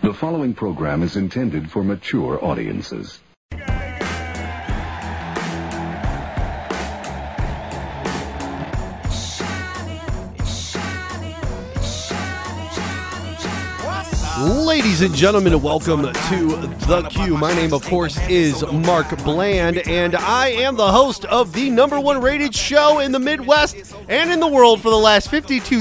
The following program is intended for mature audiences. Ladies and gentlemen, welcome to The Q. My name, of course, is Mark Bland, and I am the host of the #1 rated show in the Midwest and in the world for the last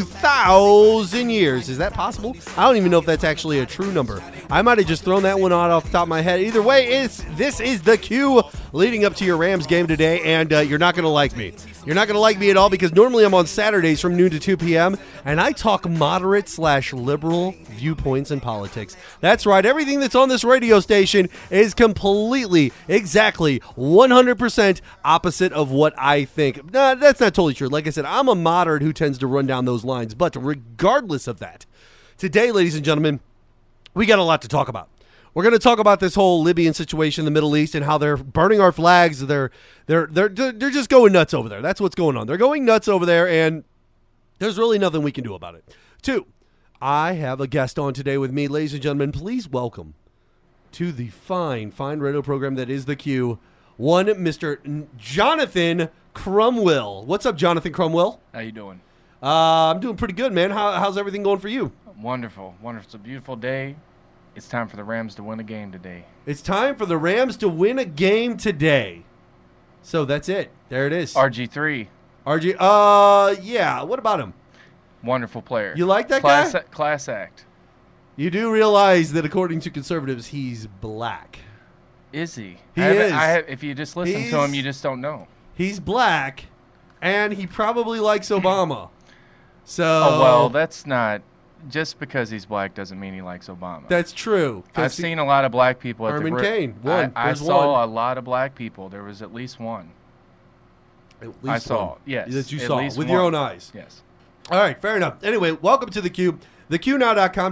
52,000 years. Is that possible? I don't even know if that's actually a true number. I might have just thrown that one out off the top of my head. Either way, this is The Q leading up to your Rams game today, and you're not going to like me. You're not going to like me at all because normally I'm on Saturdays from noon to 2 p.m., and I talk moderate/liberal viewpoints in politics. That's right. Everything that's on this radio station is completely, exactly, 100% opposite of what I think. No, that's not totally true. Like I said, I'm a moderate who tends to run down those lines. But regardless of that, today, ladies and gentlemen, we got a lot to talk about. We're going to talk about this whole Libyan situation in the Middle East and how they're burning our flags. They're just going nuts over there. That's what's going on. They're going nuts over there, and there's really nothing we can do about it. 2, I have a guest on today with me. Ladies and gentlemen, please welcome to the fine radio program that is The Q, one Mr. Jonathan Cromwell. What's up, Jonathan Cromwell? How you doing? I'm doing pretty good, man. How's everything going for you? Wonderful. It's a beautiful day. It's time for the Rams to win a game today. It's time for the Rams to win a game today. So that's it. There it is. RG3. Yeah. What about him? Wonderful player. You like that guy? Class act. You do realize that according to conservatives, he's black. Is he? He is. If you just listen to him, you just don't know. He's black, and he probably likes Obama. So. Oh, well, that's not. Just because he's black doesn't mean he likes Obama. That's true. I've seen a lot of black people at Herman the Cain. I saw a lot of black people. There was at least one. At least one. Yes. That you saw with your own eyes. Yes. All right, fair enough. Anyway, welcome to The Q. TheQNow.com,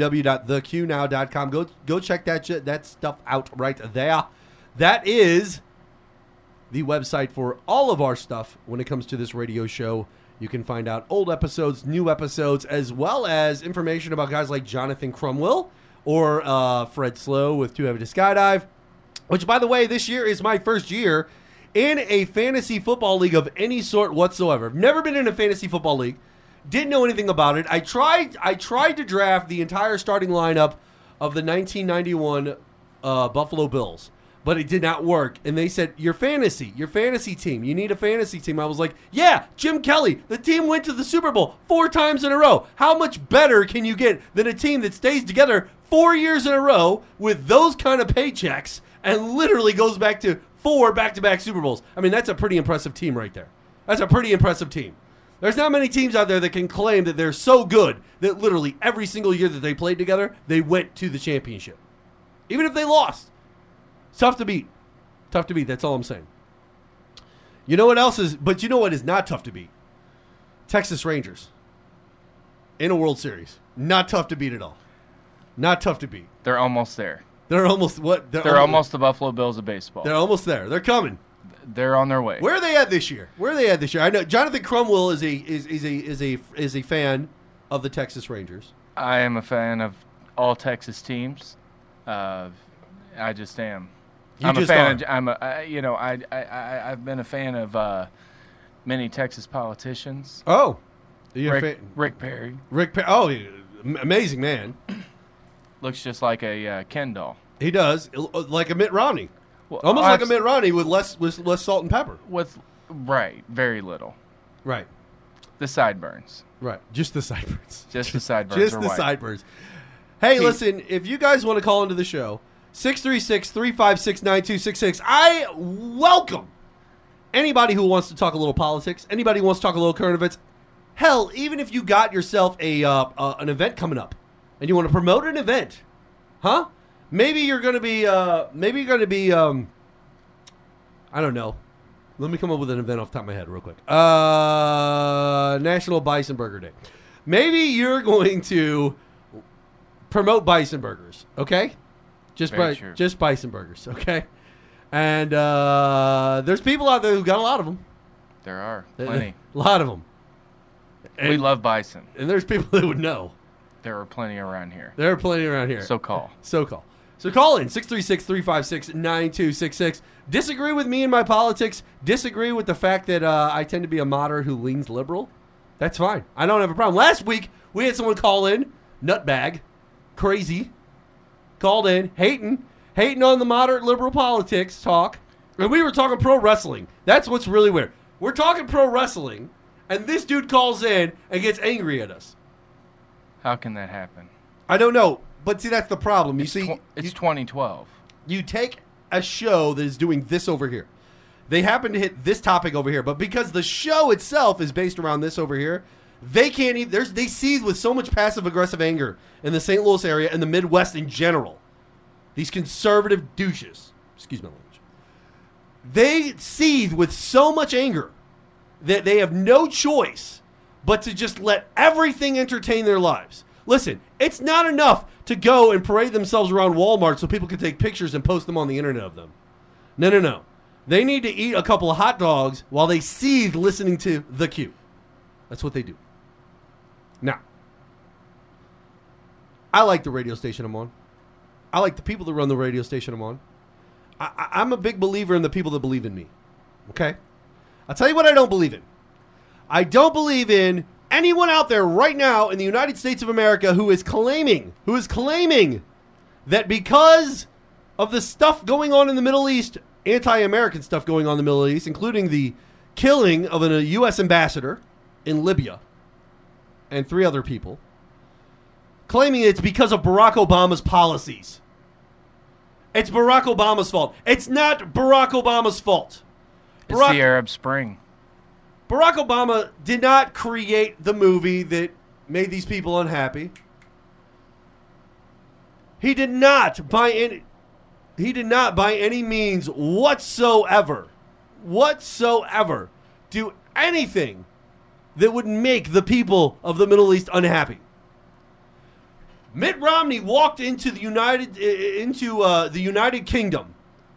www.theqnow.com. Go check that stuff out right there. That is the website for all of our stuff when it comes to this radio show. You can find out old episodes, new episodes, as well as information about guys like Jonathan Cromwell or Fred Slow with Too Heavy to Skydive, which, by the way, this year is my first year in a fantasy football league of any sort whatsoever. I've never been in a fantasy football league. Didn't know anything about it. I tried to draft the entire starting lineup of the 1991 Buffalo Bills. But it did not work. And they said, your fantasy team. You need a fantasy team. I was like, yeah, Jim Kelly. The team went to the Super Bowl 4 times in a row. How much better can you get than a team that stays together 4 years in a row with those kind of paychecks and literally goes back to 4 back-to-back Super Bowls? I mean, that's a pretty impressive team right there. That's a pretty impressive team. There's not many teams out there that can claim that they're so good that literally every single year that they played together, they went to the championship. Even if they lost. It's tough to beat. Tough to beat. That's all I'm saying. You know what else is? But you know what is not tough to beat? Texas Rangers in a World Series. Not tough to beat at all. Not tough to beat. They're almost there. They're almost what? They're almost the Buffalo Bills of baseball. They're almost there. They're coming. They're on their way. Where are they at this year? I know Jonathan Cromwell is a fan of the Texas Rangers. I am a fan of all Texas teams. I just am. I've been a fan of many Texas politicians. Oh, Rick Perry. Oh, amazing man. Looks just like a Ken doll. He does, like a Mitt Romney. Well, almost like a Mitt Romney with less salt and pepper. Very little. Right. The sideburns. Right. Just the sideburns. Just the sideburns. Just the sideburns. Hey, listen, if you guys want to call into the show. 636-356-9266. I welcome anybody who wants to talk a little politics, anybody who wants to talk a little current events. Hell, even if you got yourself an event coming up and you want to promote an event, huh? Maybe you're going to be, I don't know. Let me come up with an event off the top of my head real quick. National Bison Burger Day. Maybe you're going to promote bison burgers, okay? Just bison burgers, okay? And there's people out there who got a lot of them. There are plenty. A lot of them. We love bison. And there's people that would know. There are plenty around here. There are plenty around here. So call. So call in 636-356-9266. Disagree with me and my politics. Disagree with the fact that I tend to be a moderate who leans liberal. That's fine. I don't have a problem. Last week, we had someone call in, nutbag, crazy, called in, hating on the moderate liberal politics talk. And we were talking pro wrestling. That's what's really weird. We're talking pro wrestling, and this dude calls in and gets angry at us. How can that happen? I don't know. But see, that's the problem. You see, it's 2012. You take a show that is doing this over here. They happen to hit this topic over here, but because the show itself is based around this over here, they can't even. They seethe with so much passive aggressive anger in the St. Louis area and the Midwest in general. These conservative douches, excuse my language, they seethe with so much anger that they have no choice but to just let everything entertain their lives. Listen, it's not enough to go and parade themselves around Walmart so people can take pictures and post them on the internet of them. No. They need to eat a couple of hot dogs while they seethe listening to The Q. That's what they do. Now, I like the radio station I'm on. I like the people that run the radio station I'm on. I'm a big believer in the people that believe in me. Okay? I'll tell you what I don't believe in. I don't believe in anyone out there right now in the United States of America who is claiming that because of the stuff going on in the Middle East, anti-American stuff going on in the Middle East, including the killing of a U.S. ambassador in Libya and 3 other people, claiming it's because of Barack Obama's policies. It's Barack Obama's fault. It's not Barack Obama's fault. It's the Arab Spring. Barack Obama did not create the movie that made these people unhappy. He did not by any means whatsoever do anything that would make the people of the Middle East unhappy. Mitt Romney walked into the United Kingdom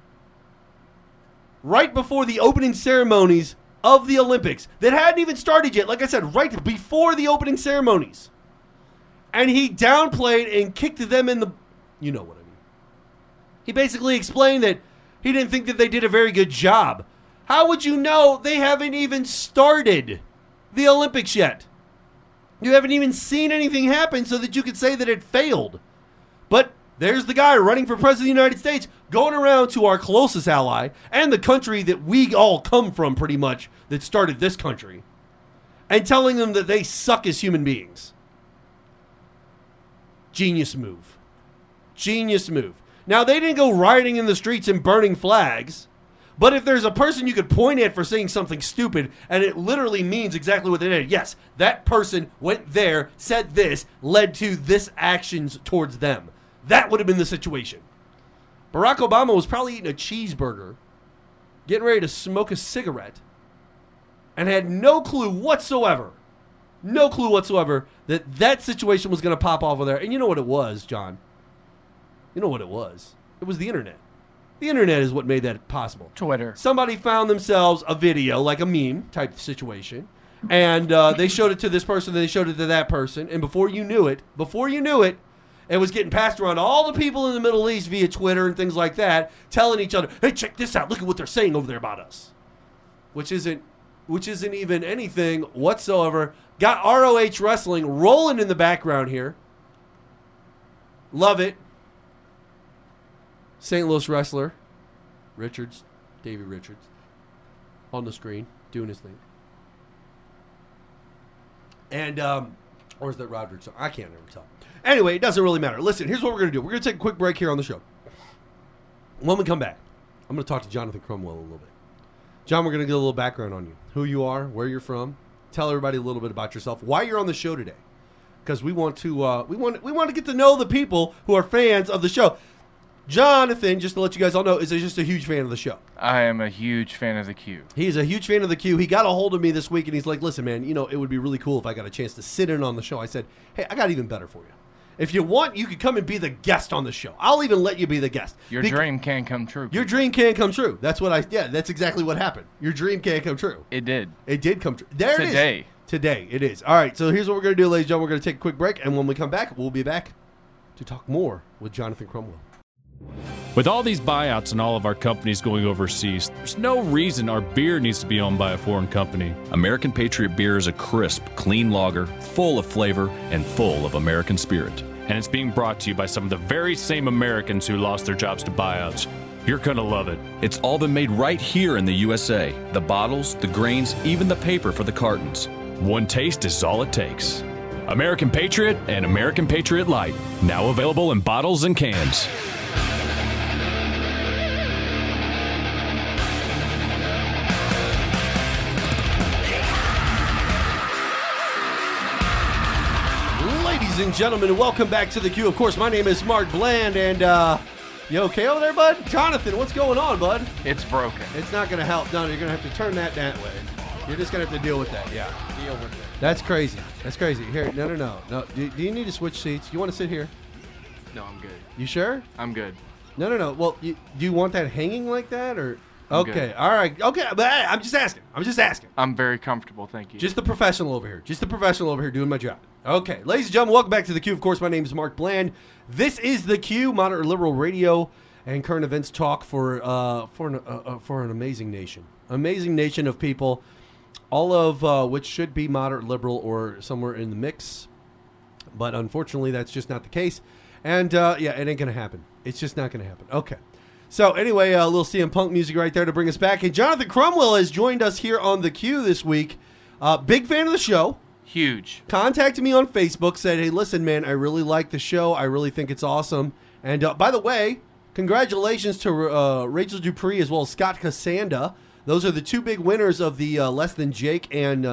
right before the opening ceremonies of the Olympics that hadn't even started yet. Like I said, right before the opening ceremonies. And he downplayed and kicked them in the... You know what I mean. He basically explained that he didn't think that they did a very good job. How would you know they haven't even started the Olympics yet? You haven't even seen anything happen so that you could say that it failed. But there's the guy running for president of the United States going around to our closest ally and the country that we all come from pretty much that started this country and telling them that they suck as human beings. Genius move. Genius move. Now, they didn't go rioting in the streets and burning flags, but if there's a person you could point at for saying something stupid and it literally means exactly what they did, yes, that person went there, said this, led to this actions towards them. That would have been the situation. Barack Obama was probably eating a cheeseburger, getting ready to smoke a cigarette, and had no clue whatsoever that that situation was going to pop off over there. And you know what it was, John? You know what it was? It was the internet. The internet is what made that possible. Twitter. Somebody found themselves a video, like a meme type situation, and they showed it to this person, then they showed it to that person, and before you knew it, it was getting passed around to all the people in the Middle East via Twitter and things like that, telling each other, hey, check this out. Look at what they're saying over there about us. Which isn't even anything whatsoever. Got ROH Wrestling rolling in the background here. Love it. St. Louis wrestler, Davey Richards, on the screen, doing his thing. And, or is that Roderick? I can't ever tell. Anyway, it doesn't really matter. Listen, here's what we're going to do. We're going to take a quick break here on the show. When we come back, I'm going to talk to Jonathan Cromwell a little bit. John, we're going to get a little background on you. Who you are, where you're from. Tell everybody a little bit about yourself. Why you're on the show today. Because we want to get to know the people who are fans of the show. Jonathan, just to let you guys all know, is just a huge fan of the show. I am a huge fan of the Q. He's a huge fan of the Q. He got a hold of me this week, and he's like, listen, man, it would be really cool if I got a chance to sit in on the show. I said, hey, I got even better for you. If you want, you could come and be the guest on the show. I'll even let you be the guest. Your dream can come true. Your dream can come true. That's exactly what happened. Your dream can come true. It did. It did come true. There Today. it is. Today, it is. All right, so here's what we're going to do, ladies and gentlemen. We're going to take a quick break, and when we come back, we'll be back to talk more with Jonathan Cromwell. With all these buyouts and all of our companies going overseas, there's no reason our beer needs to be owned by a foreign company. American Patriot Beer is a crisp, clean lager, full of flavor and full of American spirit. And it's being brought to you by some of the very same Americans who lost their jobs to buyouts. You're going to love it. It's all been made right here in the USA. The bottles, the grains, even the paper for the cartons. One taste is all it takes. American Patriot and American Patriot Light, now available in bottles and cans. Ladies and gentlemen, welcome back to the Q. Of course, my name is Mark Bland, and you okay over there, bud? Jonathan, what's going on, bud? It's broken. It's not going to help. No, you're going to have to turn that way. You're just going to have to deal with that. Yeah, deal with it. That's crazy. That's crazy. Here, no. Do you need to switch seats? You want to sit here? No, I'm good. You sure? I'm good. No. Well, do you want that hanging like that, or? I'm Okay, good. all right. Okay, but hey, I'm just asking. I'm very comfortable, thank you. Just the professional over here doing my job. Okay, ladies and gentlemen, welcome back to the Q. Of course, my name is Mark Bland. This is the Q, moderate liberal radio and current events talk for an amazing nation of people, all of which should be moderate liberal or somewhere in the mix. But unfortunately, that's just not the case. And it ain't gonna happen. It's just not gonna happen. Okay. So anyway, a little CM Punk music right there to bring us back. And Jonathan Cromwell has joined us here on the Q this week. Big fan of the show. Huge. Contacted me on Facebook, said, hey, listen, man, I really like the show. I really think it's awesome. And by the way, congratulations to Rachel Dupree as well as Scott Cassanda. Those are the two big winners of the Less Than Jake and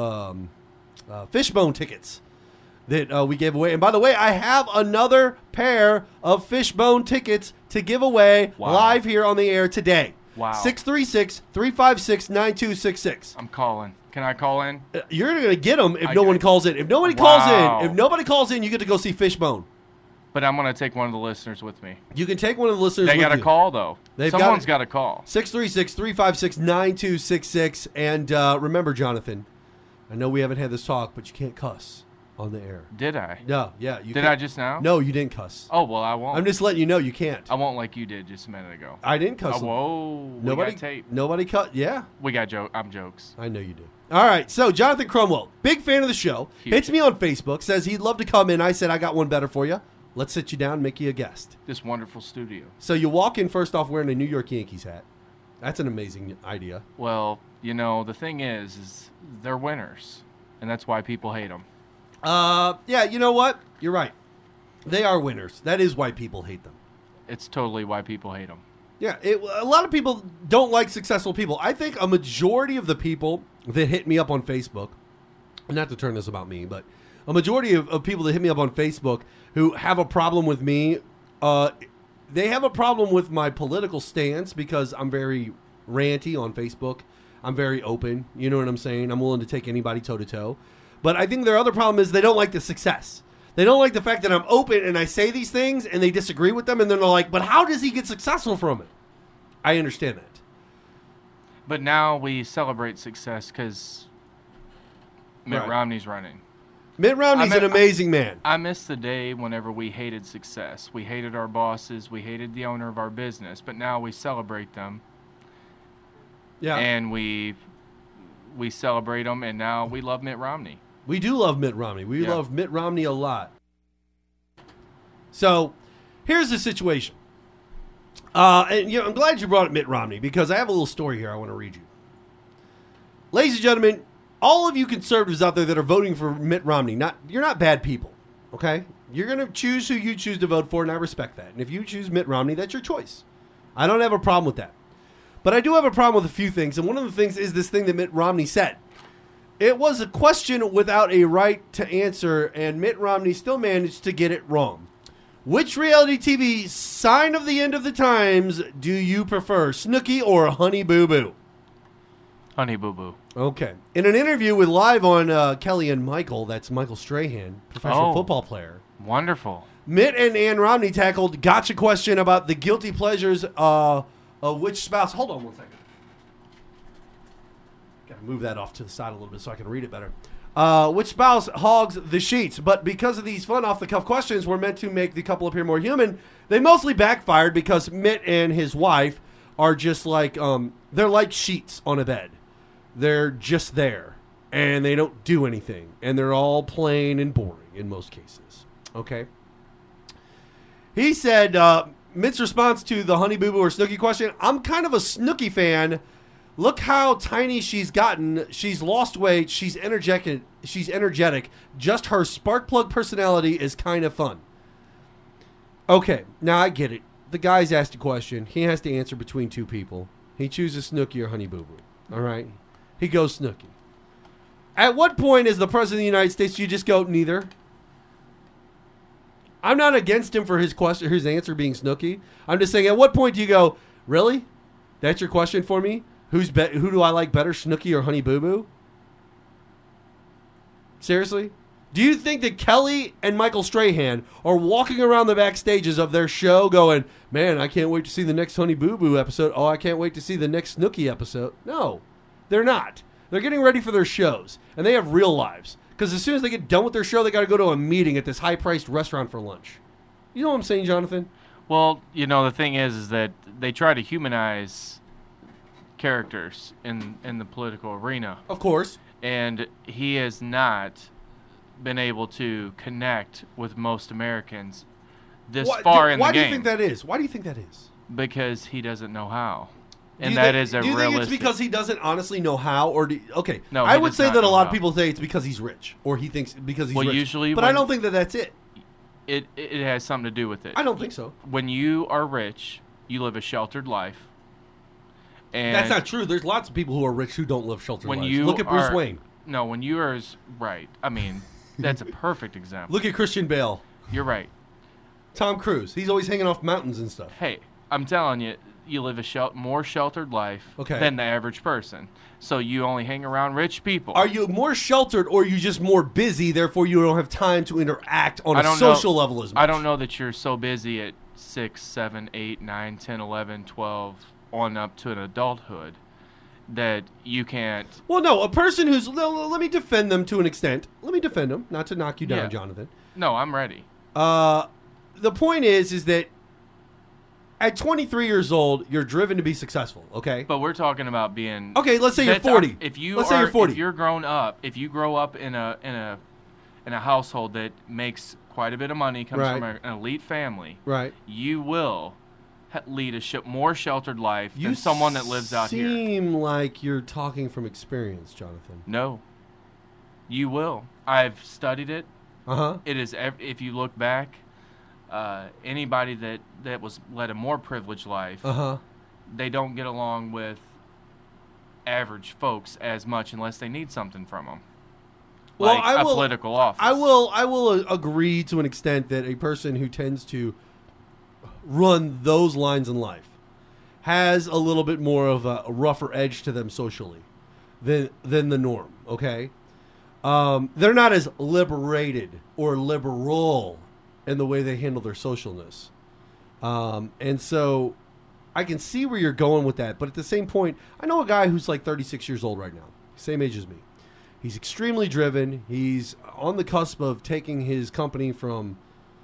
Fishbone tickets that we gave away. And by the way, I have another pair of Fishbone tickets to give away live here on the air today. Wow. 636-356-9266. I'm calling. Can I call in? You're going to get them if no one calls in. If nobody calls in, you get to go see Fishbone. But I'm going to take one of the listeners with me. You can take one of the listeners They with got you. to call, though. Someone's got to to call. 636-356-9266. And remember, Jonathan, I know we haven't had this talk, but you can't cuss on the air. Did I? No, yeah. Did I just now? No, you didn't cuss. Oh, well, I won't. I'm just letting you know you can't. I won't like you did just a minute ago. I didn't cuss. Whoa. Nobody, we got tape. Nobody cut. Yeah. We got I'm jokes. I know you do. All right. So, Jonathan Cromwell, big fan of the show, Huge. hits me on Facebook, says he'd love to come in. I said, I got one better for you. Let's sit you down and make you a guest. This wonderful studio. So, you walk in first off wearing a New York Yankees hat. That's an amazing idea. Well, the thing is they're winners, and that's why people hate them. Yeah, you know what? You're right. They are winners. That is why people hate them. It's totally why people hate them. Yeah, a lot of people don't like successful people. I think a majority of the people that hit me up on Facebook, not to turn this about me, but a majority of people that hit me up on Facebook who have a problem with me, they have a problem with my political stance because I'm very ranty on Facebook. I'm very open. You know what I'm saying? I'm willing to take anybody toe-to-toe. But I think their other problem is they don't like the success. They don't like the fact that I'm open and I say these things and they disagree with them and then they're like, but how does he get successful from it? I understand that. But now we celebrate success because Mitt Romney's running. Mitt Romney's an amazing man. I miss the day whenever we hated success. We hated our bosses. We hated the owner of our business. But now we celebrate them. Yeah. And we celebrate them, and now we love Mitt Romney. We do love Mitt Romney. We love Mitt Romney a lot. So, here's the situation. And I'm glad you brought up Mitt Romney because I have a little story here I want to read you. Ladies and gentlemen, all of you conservatives out there that are voting for Mitt Romney, you're not bad people, okay? You're going to choose who you choose to vote for, and I respect that. And if you choose Mitt Romney, that's your choice. I don't have a problem with that. But I do have a problem with a few things, and one of the things is this thing that Mitt Romney said. It was a question without a right to answer, and Mitt Romney still managed to get it wrong. Which reality TV sign of the end of the times do you prefer, Snooki or Honey Boo Boo? Honey Boo Boo. Okay. In an interview with Live on Kelly and Michael, that's Michael Strahan, professional football player. Wonderful. Mitt and Ann Romney tackled gotcha question about the guilty pleasures of which spouse. Hold on one second. Got to move that off to the side a little bit so I can read it better. Which spouse hogs the sheets? But because of these fun off-the-cuff questions were meant to make the couple appear more human, they mostly backfired because Mitt and his wife are just like, they're like sheets on a bed. They're just there, and they don't do anything, and they're all plain and boring in most cases. Okay? He said, Mitt's response to the Honey Boo Boo or Snooki question, I'm kind of a Snooki fan. Look how tiny she's gotten. She's lost weight. She's energetic. Just her spark plug personality is kind of fun. Okay, now I get it. The guy's asked a question. He has to answer between two people. He chooses Snooki or Honey Boo Boo. All right? He goes Snooki. At what point, as the President of the United States, do you just go neither? I'm not against him for his question, his answer being Snooki. I'm just saying, at what point do you go, really? That's your question for me? Who do I like better, Snooki or Honey Boo Boo? Seriously? Do you think that Kelly and Michael Strahan are walking around the backstages of their show going, man, I can't wait to see the next Honey Boo Boo episode. Oh, I can't wait to see the next Snooki episode. No, they're not. They're getting ready for their shows, and they have real lives. Because as soon as they get done with their show, they got to go to a meeting at this high-priced restaurant for lunch. You know what I'm saying, Jonathan? Well, the thing is that they try to humanize characters in the political arena. Of course. And he has not been able to connect with most Americans this far in the game. Why do you think that is? Why do you think that is? Because he doesn't know how. And that is a realistic... Do you think it's because he doesn't honestly know how? No, I would say that a lot of people say it's because he's rich. Or he thinks because he's rich. Usually but I don't think that that's it. It has something to do with it. I don't think so. When you are rich, you live a sheltered life. And that's not true. There's lots of people who are rich who don't live sheltered lives. Look at Bruce Wayne. No, when you are... Right. I mean, that's a perfect example. Look at Christian Bale. You're right. Tom Cruise. He's always hanging off mountains and stuff. Hey, I'm telling you, you live a more sheltered life than the average person. So you only hang around rich people. Are you more sheltered or are you just more busy, therefore you don't have time to interact on a social level as much? I don't know that you're so busy at 6, 7, 8, 9, 10, 11, 12, on up to an adulthood that you can't... Well, no, a person who's... Let me defend them to an extent. Let me defend them, not to knock you down, Jonathan. No, I'm ready. The point is that at 23 years old, you're driven to be successful, okay? But we're talking about being... Okay, let's say you're 40. Let's say you're 40. If you're grown up, if you grow up in a household that makes quite a bit of money, comes from an elite family, you will lead a more sheltered life than someone that lives out here. You seem like you're talking from experience, Jonathan. No. You will. I've studied it. Uh-huh. It is, if you look back, anybody that was led a more privileged life, they don't get along with average folks as much unless they need something from them. Well, like a political office. I will agree to an extent that a person who tends to run those lines in life has a little bit more of a rougher edge to them socially than the norm, okay? They're not as liberated or liberal in the way they handle their socialness. And so I can see where you're going with that. But at the same point, I know a guy who's like 36 years old right now, same age as me. He's extremely driven. He's on the cusp of taking his company from,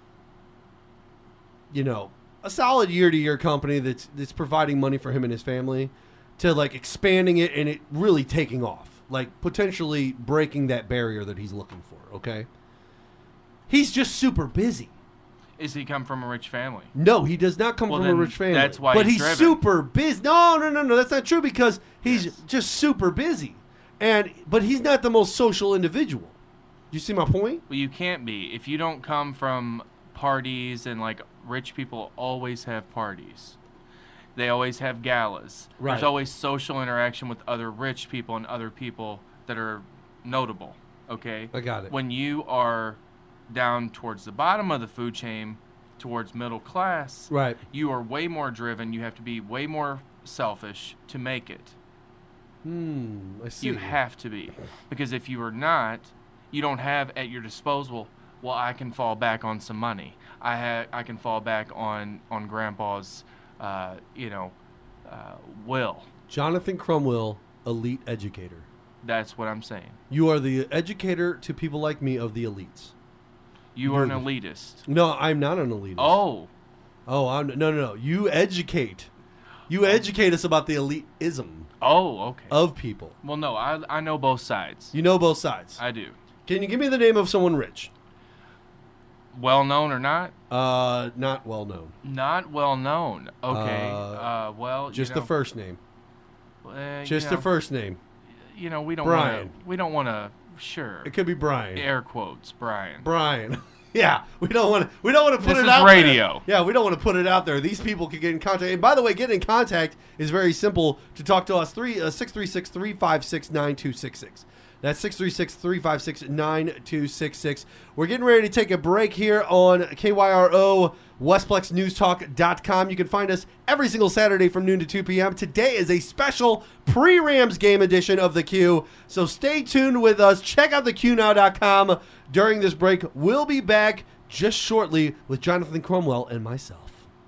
a solid year-to-year company that's providing money for him and his family to like expanding it and it really taking off, like potentially breaking that barrier that he's looking for. Okay. He's just super busy. Does he come from a rich family? No, he does not come from a rich family. That's why he's driven. Super busy. No, that's not true because he's just super busy. But he's not the most social individual. Do you see my point? Well, you can't be. If you don't come from parties and like rich people always have parties. They always have galas. Right. There's always social interaction with other rich people and other people that are notable. Okay? I got it. When you are down towards the bottom of the food chain, towards middle class, right, you are way more driven. You have to be way more selfish to make it. I see. You have to be. Because if you are not, you don't have at your disposal, well, I can fall back on some money. I can fall back on Grandpa's, will. Jonathan Cromwell, elite educator. That's what I'm saying. You are the educator to people like me of the elites. You are an elitist. No, I'm not an elitist. Oh. Oh, no. You educate. You educate us about the elitism. Oh, okay. Of people. Well, no, I know both sides. You know both sides. I do. Can you give me the name of someone rich? Well known or not? Not well known. Not well known. Okay. Well, just the first name. Just the first name. You know, we don't Brian. We don't want to. Sure. It could be Brian. Air quotes, Brian. Brian. Yeah, we don't want to put it out there. This is radio. Yeah, we don't want to put it out there. These people can get in contact. And by the way, getting in contact is very simple. To talk to us, 636-356-9266. That's 636-356-9266. We're getting ready to take a break here on KYRO, WestPlexNewsTalk.com. You can find us every single Saturday from noon to 2 p.m. Today is a special pre-Rams game edition of The Q. So stay tuned with us. Check out theqnow.com during this break. We'll be back just shortly with Jonathan Cromwell and myself.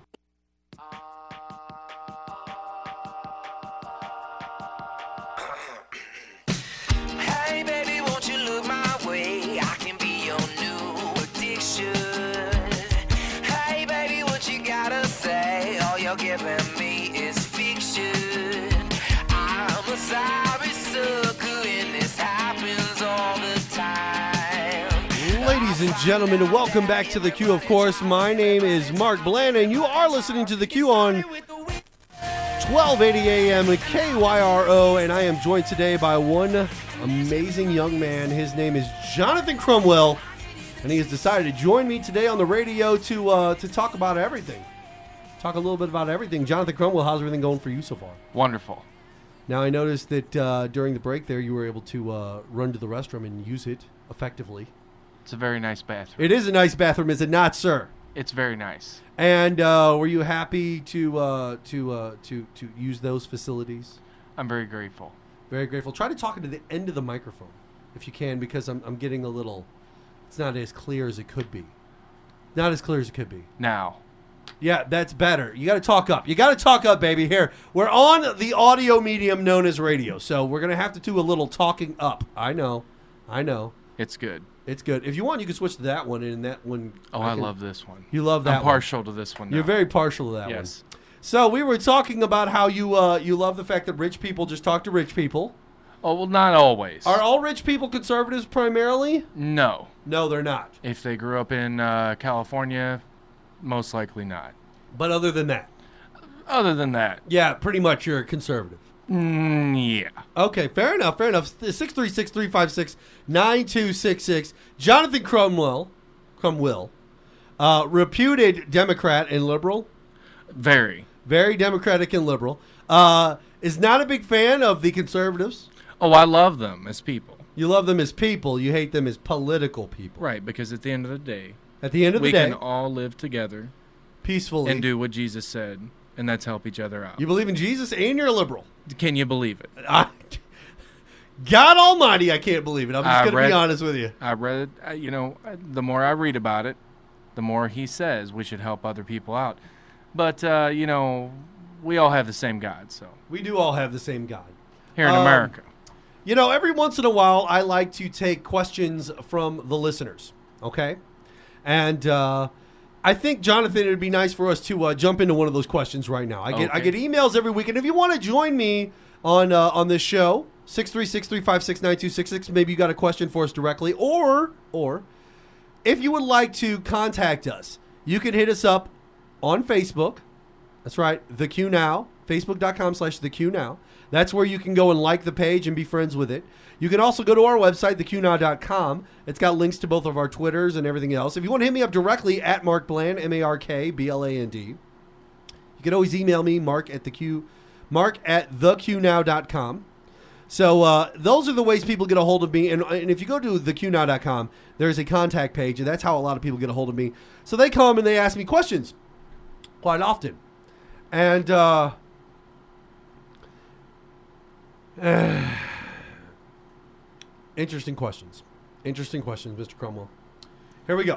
Ladies and gentlemen, welcome back to The Q, of course. My name is Mark Bland, and you are listening to The Q on 1280 AM KYRO, and I am joined today by one amazing young man. His name is Jonathan Cromwell, and he has decided to join me today on the radio to talk about everything. Talk a little bit about everything. Jonathan Cromwell, how's everything going for you so far? Wonderful. Now, I noticed that during the break there, you were able to run to the restroom and use it effectively. It's a very nice bathroom. It is a nice bathroom, is it not, sir? It's very nice. And were you happy to use those facilities? I'm very grateful. Very grateful. Try to talk into the end of the microphone, if you can, because I'm getting a little. It's not as clear as it could be. Not as clear as it could be. Now. Yeah, that's better. You got to talk up. You got to talk up, baby. Here, we're on the audio medium known as radio, so we're gonna have to do a little talking up. I know. It's good. It's good. If you want, you can switch to that one, and that one. Oh, I love this one. You love that one. I'm partial to this one now. You're very partial to that one. Yes. So we were talking about how you love the fact that rich people just talk to rich people. Oh, well, not always. Are all rich people conservatives primarily? No. No, they're not. If they grew up in California, most likely not. But other than that? Other than that. Yeah, pretty much you're a conservative. Yeah. Okay, fair enough. 636-356-9266. Jonathan Cromwell, reputed Democrat and liberal. Very Democratic and liberal. Is not a big fan of the conservatives. Oh, I love them as people. You love them as people. You hate them as political people. Right, because at the end of the day, we can all live together peacefully and do what Jesus said, and that's help each other out. You believe in Jesus and you're a liberal. Can you believe it? God Almighty, I can't believe it. I'm just going to be honest with you. I read, the more I read about it, the more he says we should help other people out. But, we all have the same God, so. We do all have the same God. Here in America. Every once in a while, I like to take questions from the listeners, okay? And I think, Jonathan, it would be nice for us to jump into one of those questions right now. I get emails every week, and if you want to join me on this show, 636-356-9266, maybe you got a question for us directly, or if you would like to contact us, you can hit us up on Facebook. That's right, The Q Now, facebook.com/TheQNow. That's where you can go and like the page and be friends with it. You can also go to our website, theqnow.com. It's got links to both of our Twitters and everything else. If you want to hit me up directly at Mark Bland, MarkBland, you can always email me, mark@theqnow.com. So those are the ways people get a hold of me. And if you go to theqnow.com, there's a contact page, and that's how a lot of people get a hold of me. So they come and they ask me questions quite often. And interesting questions, Mr. Cromwell. Here we go.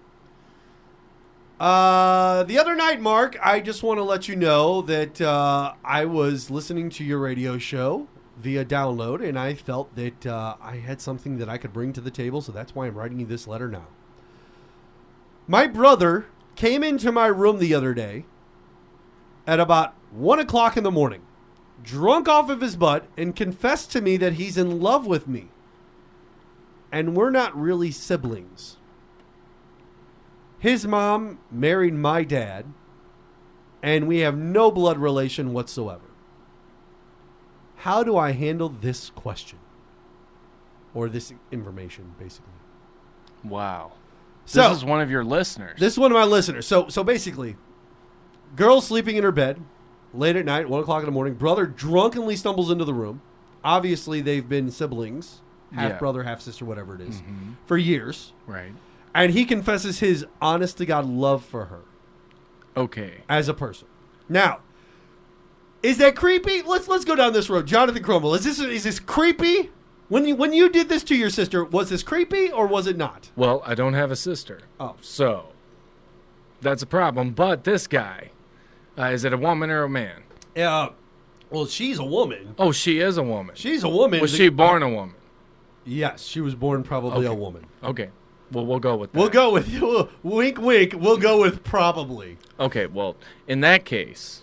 The other night, Mark, I just want to let you know that I was listening to your radio show, via download, and I felt that I had something that I could bring to the table, so that's why I'm writing you this letter now. My brother came into my room the other day at about 1 o'clock in the morning, drunk off of his butt, and confessed to me that he's in love with me. And we're not really siblings. His mom married my dad, and we have no blood relation whatsoever. How do I handle this question? Or this information, basically. Wow. So, this is one of your listeners. This is one of my listeners. So basically, girl sleeping in her bed, late at night, 1 o'clock in the morning. Brother drunkenly stumbles into the room. Obviously, they've been siblings, half brother, half sister, whatever it is, for years. Right. And he confesses his honest-to-God love for her. Okay. As a person. Now, is that creepy? Let's go down this road. Jonathan Cromwell, is this creepy? When you did this to your sister, was this creepy or was it not? Well, I don't have a sister. Oh. So, that's a problem. But this guy, is it a woman or a man? Well, she's a woman. Oh, she is a woman. She's a woman. Was she born a woman? Yes, she was born probably a woman. Okay. Well, we'll go with that. We'll go with, wink, wink, we'll go with probably. Okay, well, in that case,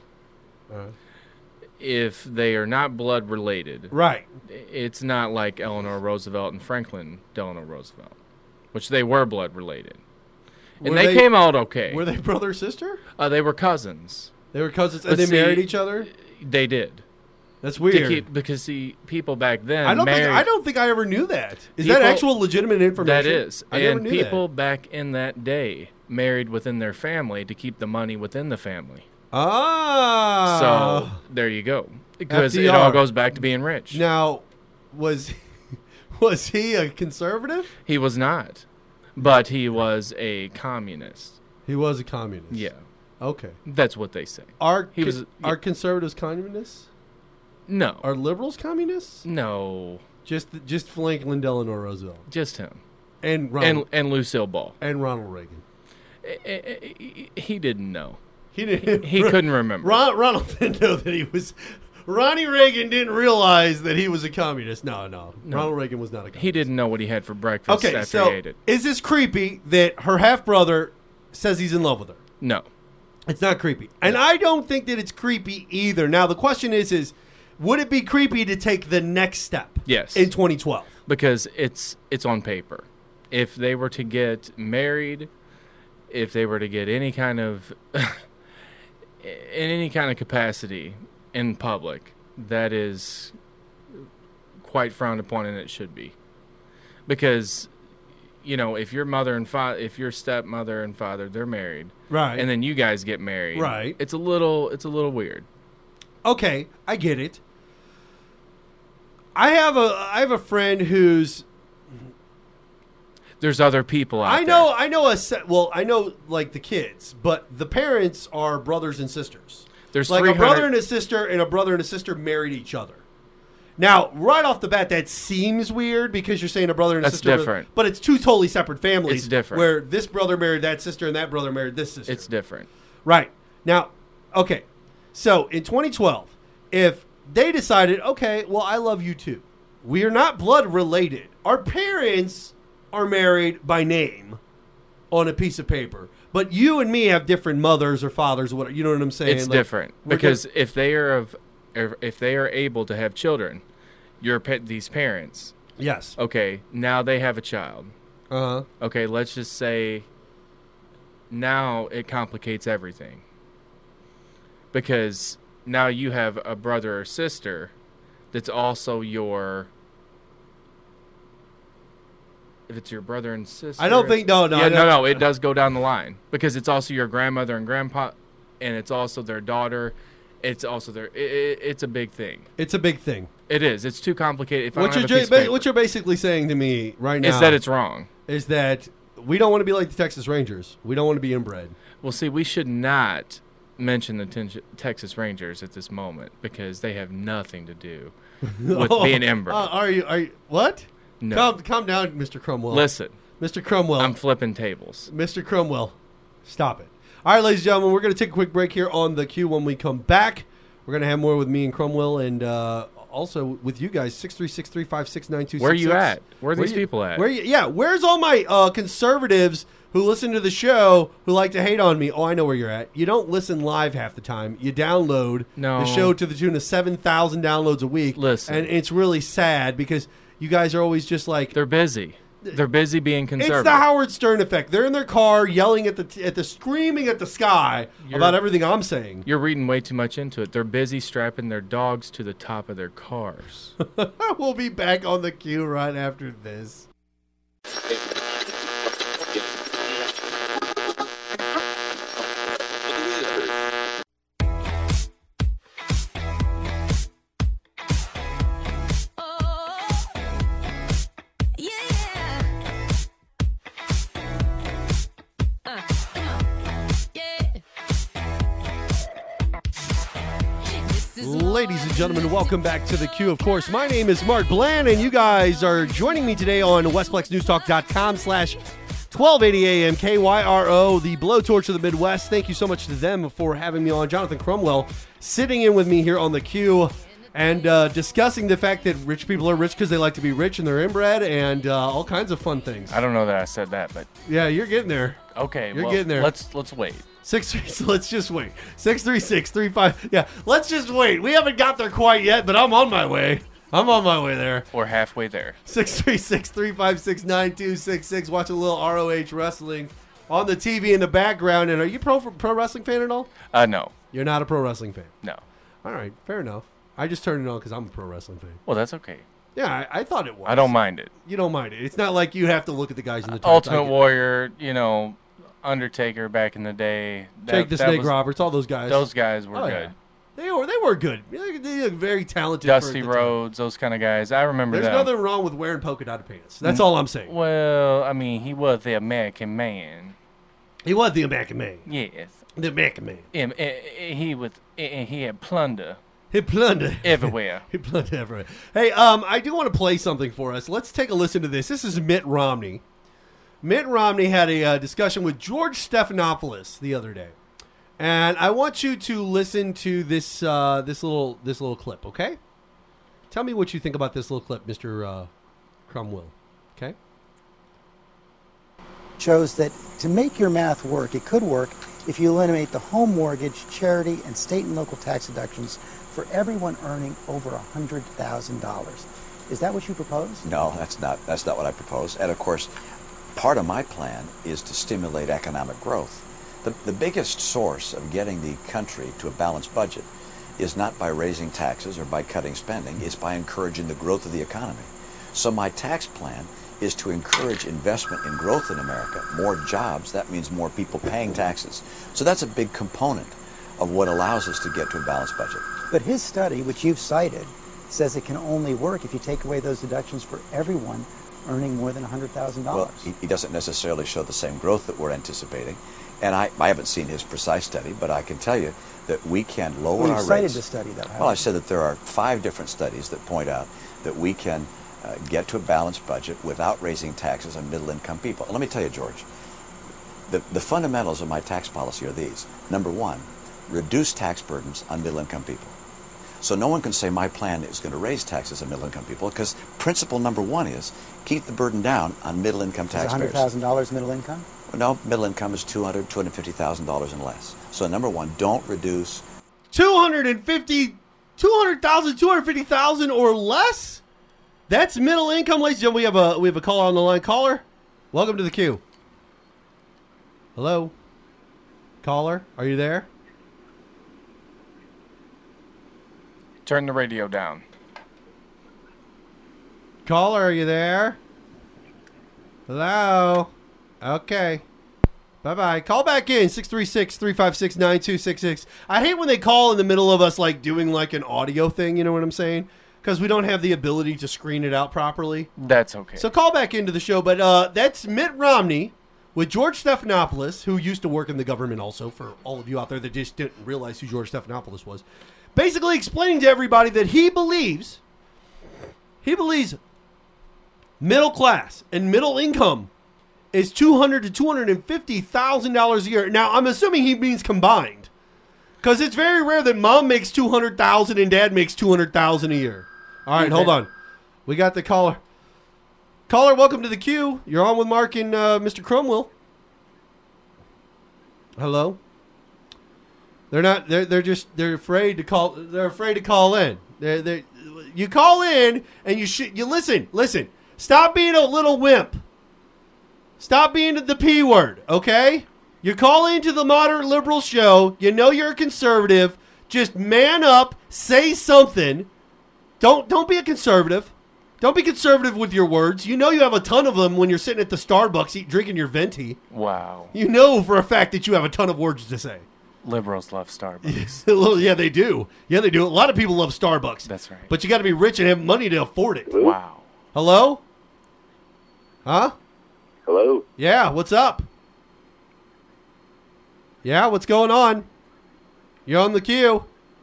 if they are not blood related, right, it's not like Eleanor Roosevelt and Franklin Delano Roosevelt, which they were blood related. And they came out okay. Were they brother sister? They were cousins. They were cousins, and they married each other? They did. That's weird. Because people back then I don't think I ever knew that. Is that actual legitimate information? That is. And people back in that day married within their family to keep the money within the family. Ah. So there you go. Because FDR. It all goes back to being rich. Now, was he a conservative? He was not. But he was a communist. He was a communist? Yeah. Okay. That's what they say. Are conservatives communists? No. Are liberals communists? No. Just Franklin Delano Roosevelt. Just him. And Ronald, and Lucille Ball. And Ronald Reagan. He didn't know. He didn't. He couldn't remember. Ronald didn't know that he was. Ronnie Reagan didn't realize that he was a communist. No. Ronald Reagan was not a communist. He didn't know what he had for breakfast after he ate it. Is this creepy that her half brother says he's in love with her? No. It's not creepy. And I don't think that it's creepy either. Now the question is would it be creepy to take the next step? Yes. In 2012? Because it's on paper. If they were to get married, if they were to get any kind of in any kind of capacity in public, that is quite frowned upon, and it should be. Because if your mother and if your stepmother and father, they're married, right, and then you guys get married, right, it's a little weird. Okay, I get it. I have a friend who's. There's other people out there. I know like the kids, but the parents are brothers and sisters. There's like a brother and a sister married each other. Now, right off the bat, that seems weird because you're saying a brother and a sister. That's different. But it's two totally separate families. It's different. Where this brother married that sister and that brother married this sister. It's different. Right. Now, okay. So, in 2012, if they decided, okay, well, I love you too. We are not blood related. Our parents are married by name on a piece of paper. But you and me have different mothers or fathers or whatever. You know what I'm saying? It's different. Because if they are able to have children, these parents. Yes. Okay, now they have a child. Uh-huh. Okay, let's just say now it complicates everything. Because now you have a brother or sister that's also your... If it's your brother and sister... I don't think... No, it does go down the line. Because it's also your grandmother and grandpa, and it's also their daughter... It's also their. It's a big thing. It's a big thing. It is. It's too complicated. What you're basically saying to me right now is that it's wrong. Is that we don't want to be like the Texas Rangers. We don't want to be inbred. Well, see, we should not mention the Texas Rangers at this moment because they have nothing to do with being inbred. Are you what? No. Calm down, Mr. Cromwell. Listen, Mr. Cromwell. I'm flipping tables. Mr. Cromwell, stop it. All right, ladies and gentlemen, we're going to take a quick break here on the Q. When we come back, we're going to have more with me and Cromwell and all also with you guys, 636-356-9266. Where are you at? Where are these people at? Where's all my conservatives who listen to the show who like to hate on me? Oh, I know where you're at. You don't listen live half the time. You download the show to the tune of 7,000 downloads a week. Listen. And it's really sad because you guys are always just like... They're busy. They're busy being conservative. It's the Howard Stern effect. They're in their car yelling screaming at the sky about everything I'm saying. You're reading way too much into it. They're busy strapping their dogs to the top of their cars. We'll be back on the queue right after this. Ladies and gentlemen, welcome back to the Q. Of course, my name is Mark Bland, and you guys are joining me today on WestPlexNewsTalk.com/1280 AM KYRO, the blowtorch of the Midwest. Thank you so much to them for having me on. Jonathan Cromwell sitting in with me here on the Q and discussing the fact that rich people are rich because they like to be rich and they're inbred and all kinds of fun things. I don't know that I said that, but yeah, you're getting there. Okay, you're getting there. Let's wait. Let's just wait. 636-35. Yeah, let's just wait. We haven't got there quite yet, but I'm on my way. I'm on my way there. We're halfway there. 636-356-9266. Watch a little ROH wrestling on the TV in the background. And are you pro wrestling fan at all? No. You're not a pro wrestling fan? No. All right, fair enough. I just turned it on because I'm a pro wrestling fan. Well, that's okay. Yeah, I thought it was. I don't mind it. You don't mind it. It's not like you have to look at the guys in the tights. Ultimate Warrior, Undertaker back in the day. Jake the Snake Roberts, all those guys. Those guys were good. Yeah. They were good. They were very talented. Dusty Rhodes, those kind of guys. I remember There's nothing wrong with wearing polka dotted pants. That's all I'm saying. Well, I mean, he was the American man. He was the American man. Yes. The American man. He had plunder. He plundered everywhere. He plundered everywhere. Hey, I do want to play something for us. Let's take a listen to this. This is Mitt Romney. Mitt Romney had a discussion with George Stephanopoulos the other day, and I want you to listen to this this little clip. Okay, tell me what you think about this little clip, Mr. Cromwell. Okay, shows that to make your math work, it could work if you eliminate the home mortgage, charity, and state and local tax deductions for everyone earning over $100,000. Is that what you propose? No, that's not what I propose. And of course, part of my plan is to stimulate economic growth. The biggest source of getting the country to a balanced budget is not by raising taxes or by cutting spending, it's by encouraging the growth of the economy. So my tax plan is to encourage investment in growth in America, more jobs. That means more people paying taxes. So that's a big component of what allows us to get to a balanced budget. But his study, which you've cited, says it can only work if you take away those deductions for everyone earning more than $100,000. Well, he doesn't necessarily show the same growth that we're anticipating. And I haven't seen his precise study, but I can tell you that we can lower our rates. You cited the study, though. Well, I said that there are 5 different studies that point out that we can get to a balanced budget without raising taxes on middle-income people. And let me tell you, George, the fundamentals of my tax policy are these. Number 1, reduce tax burdens on middle-income people. So no one can say my plan is going to raise taxes on middle-income people, because principle number 1 is keep the burden down on middle-income taxpayers. Is $100,000 middle income? No, middle income is $200,000, $250,000 and less. So number 1, don't reduce. $250,000, $250,000 or less? That's middle income, ladies and gentlemen. We have a caller on the line. Caller, welcome to the queue. Hello, caller, are you there? Turn the radio down. Caller, are you there? Hello? Okay. Bye-bye. Call back in, 636-356-9266. I hate when they call in the middle of us like doing like an audio thing, you know what I'm saying? Because we don't have the ability to screen it out properly. That's okay. So call back into the show. But that's Mitt Romney with George Stephanopoulos, who used to work in the government also, for all of you out there that just didn't realize who George Stephanopoulos was. Basically explaining to everybody that he believes middle class and middle income is $200,000 to $250,000 a year. Now, I'm assuming he means combined, because it's very rare that mom makes $200,000 and dad makes $200,000 a year. All right, hold on. We got the caller. Caller, welcome to the queue. You're on with Mark and Mr. Cromwell. Hello. They're not. They're afraid to call. They're afraid to call in. You call in and you listen. Listen. Stop being a little wimp. Stop being the P word. Okay. You call into the Moderate Liberal Show. You know you're a conservative. Just man up. Say something. Don't be a conservative. Don't be conservative with your words. You know you have a ton of them when you're sitting at the Starbucks drinking your venti. Wow. You know for a fact that you have a ton of words to say. Liberals love Starbucks. Yeah, they do. Yeah, they do. A lot of people love Starbucks. That's right. But you got to be rich and have money to afford it. Wow. Hello? Huh? Hello? Yeah, what's up? Yeah, what's going on? You're on the queue.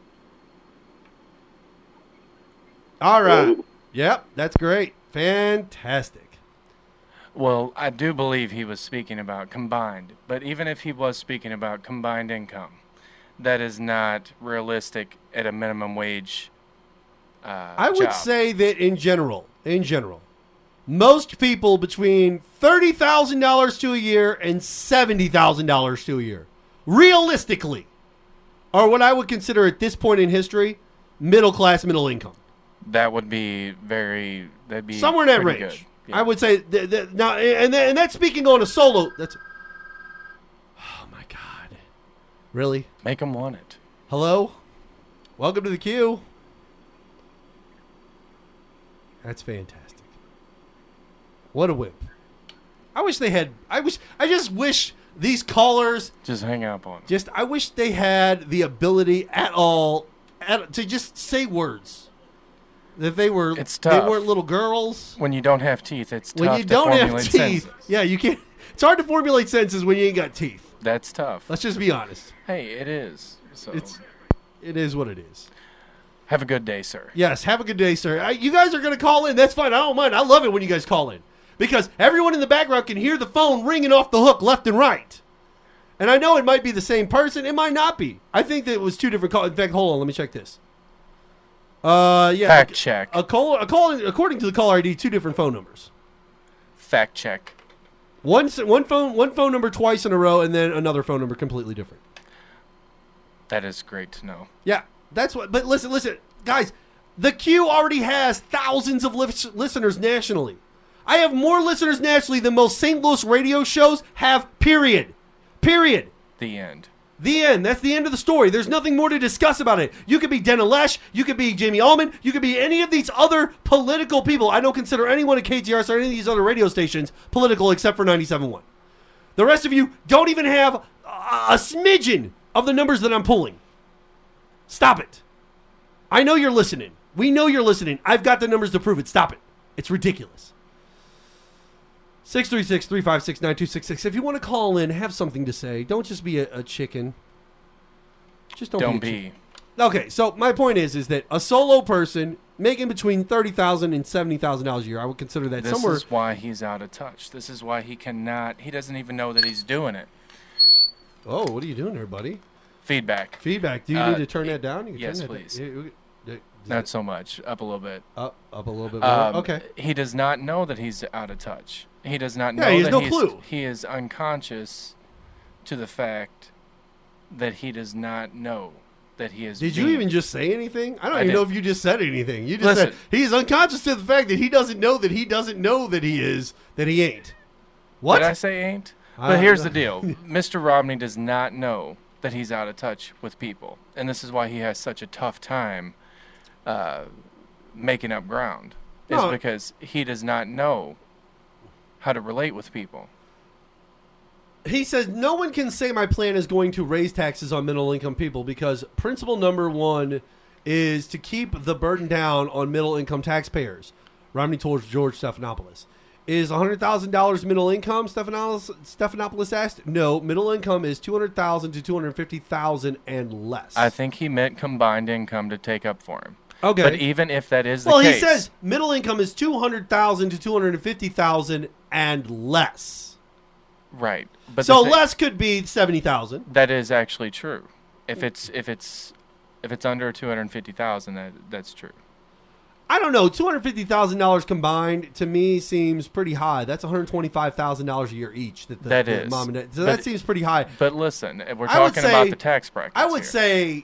All right. Hello? Yep, that's great. Fantastic. Well, I do believe he was speaking about combined, but even if he was speaking about combined income, that is not realistic at a minimum wage I would job. say that in general, most people between $30,000 to a year and $70,000 to a year, realistically, are what I would consider at this point in history, middle class, middle income. That would be that'd be somewhere in that pretty range. good. Yeah. I would say now, and that's speaking on a solo. That's oh my god, really? Make them want it. Hello, welcome to the queue. That's fantastic. What a whip! I wish they had. I just wish these callers just hang up on. I wish they had the ability at all to just say words. If they were, it's tough. They weren't little girls. When you don't have teeth, it's tough. When you don't have teeth, sentences. yeah, you can't. It's hard to formulate sentences when you ain't got teeth. That's tough. Let's just be honest. Hey, it is. So it is what it is. Have a good day, sir. Yes, have a good day, sir. You guys are going to call in. That's fine. I don't mind. I love it when you guys call in because everyone in the background can hear the phone ringing off the hook left and right. And I know it might be the same person. It might not be. I think that it was two different calls. In fact, hold on. Let me check this. Yeah. Fact check. A call, according to the caller ID, two different phone numbers. Fact check. One phone number twice in a row, and then another phone number completely different. That is great to know. Yeah, that's what. But listen, guys. The Q already has thousands of listeners nationally. I have more listeners nationally than most St. Louis radio shows have. Period. The end. The end. That's the end of the story. There's nothing more to discuss about it. You could be Dana Lesh. You could be Jamie Allman. You could be any of these other political people. I don't consider anyone at KTRS or any of these other radio stations political except for 97.1. The rest of you don't even have a smidgen of the numbers that I'm pulling. Stop it. I know you're listening. We know you're listening. I've got the numbers to prove it. Stop it. It's ridiculous. 636-356-9266. If you want to call in, have something to say. Don't just be a chicken. Just don't be. Okay, so my point is that a solo person making between $30,000 and $70,000 a year, I would consider that somewhere. This is why he's out of touch. This is why he doesn't even know that he's doing it. Oh, what are you doing there, buddy? Feedback. Do you need to turn that down? You can yes, turn that please. Down. Not so much. Up a little bit. Up a little bit more. Okay. He does not know that he's out of touch. He does not know he has that no clue. He is unconscious to the fact that he does not know that he is. Did you even just say anything? I don't even know if you just said anything. You just Listen, said he is unconscious to the fact that he doesn't know that he doesn't know that he is, that he ain't. What? Did I say ain't? But here's the deal. Mr. Romney does not know that he's out of touch with people. And this is why he has such a tough time making up ground. Is because he does not know how to relate with people. He says, no one can say my plan is going to raise taxes on middle-income people because principle number one is to keep the burden down on middle-income taxpayers. Romney told George Stephanopoulos. Is $100,000 middle income? Stephanopoulos asked. No, middle income is $200,000 to $250,000 and less. I think he meant combined income to take up for him. Okay, but even if that is the case, he says middle income is $200,000 to $250,000 and less. Right, but so less could be $70,000. That is actually true. If it's under $250,000, that's true. I don't know. $250,000 combined to me seems pretty high. That's $125,000 a year each. That is. Mom and dad. So that seems pretty high. But listen, we're talking about the tax brackets. I would say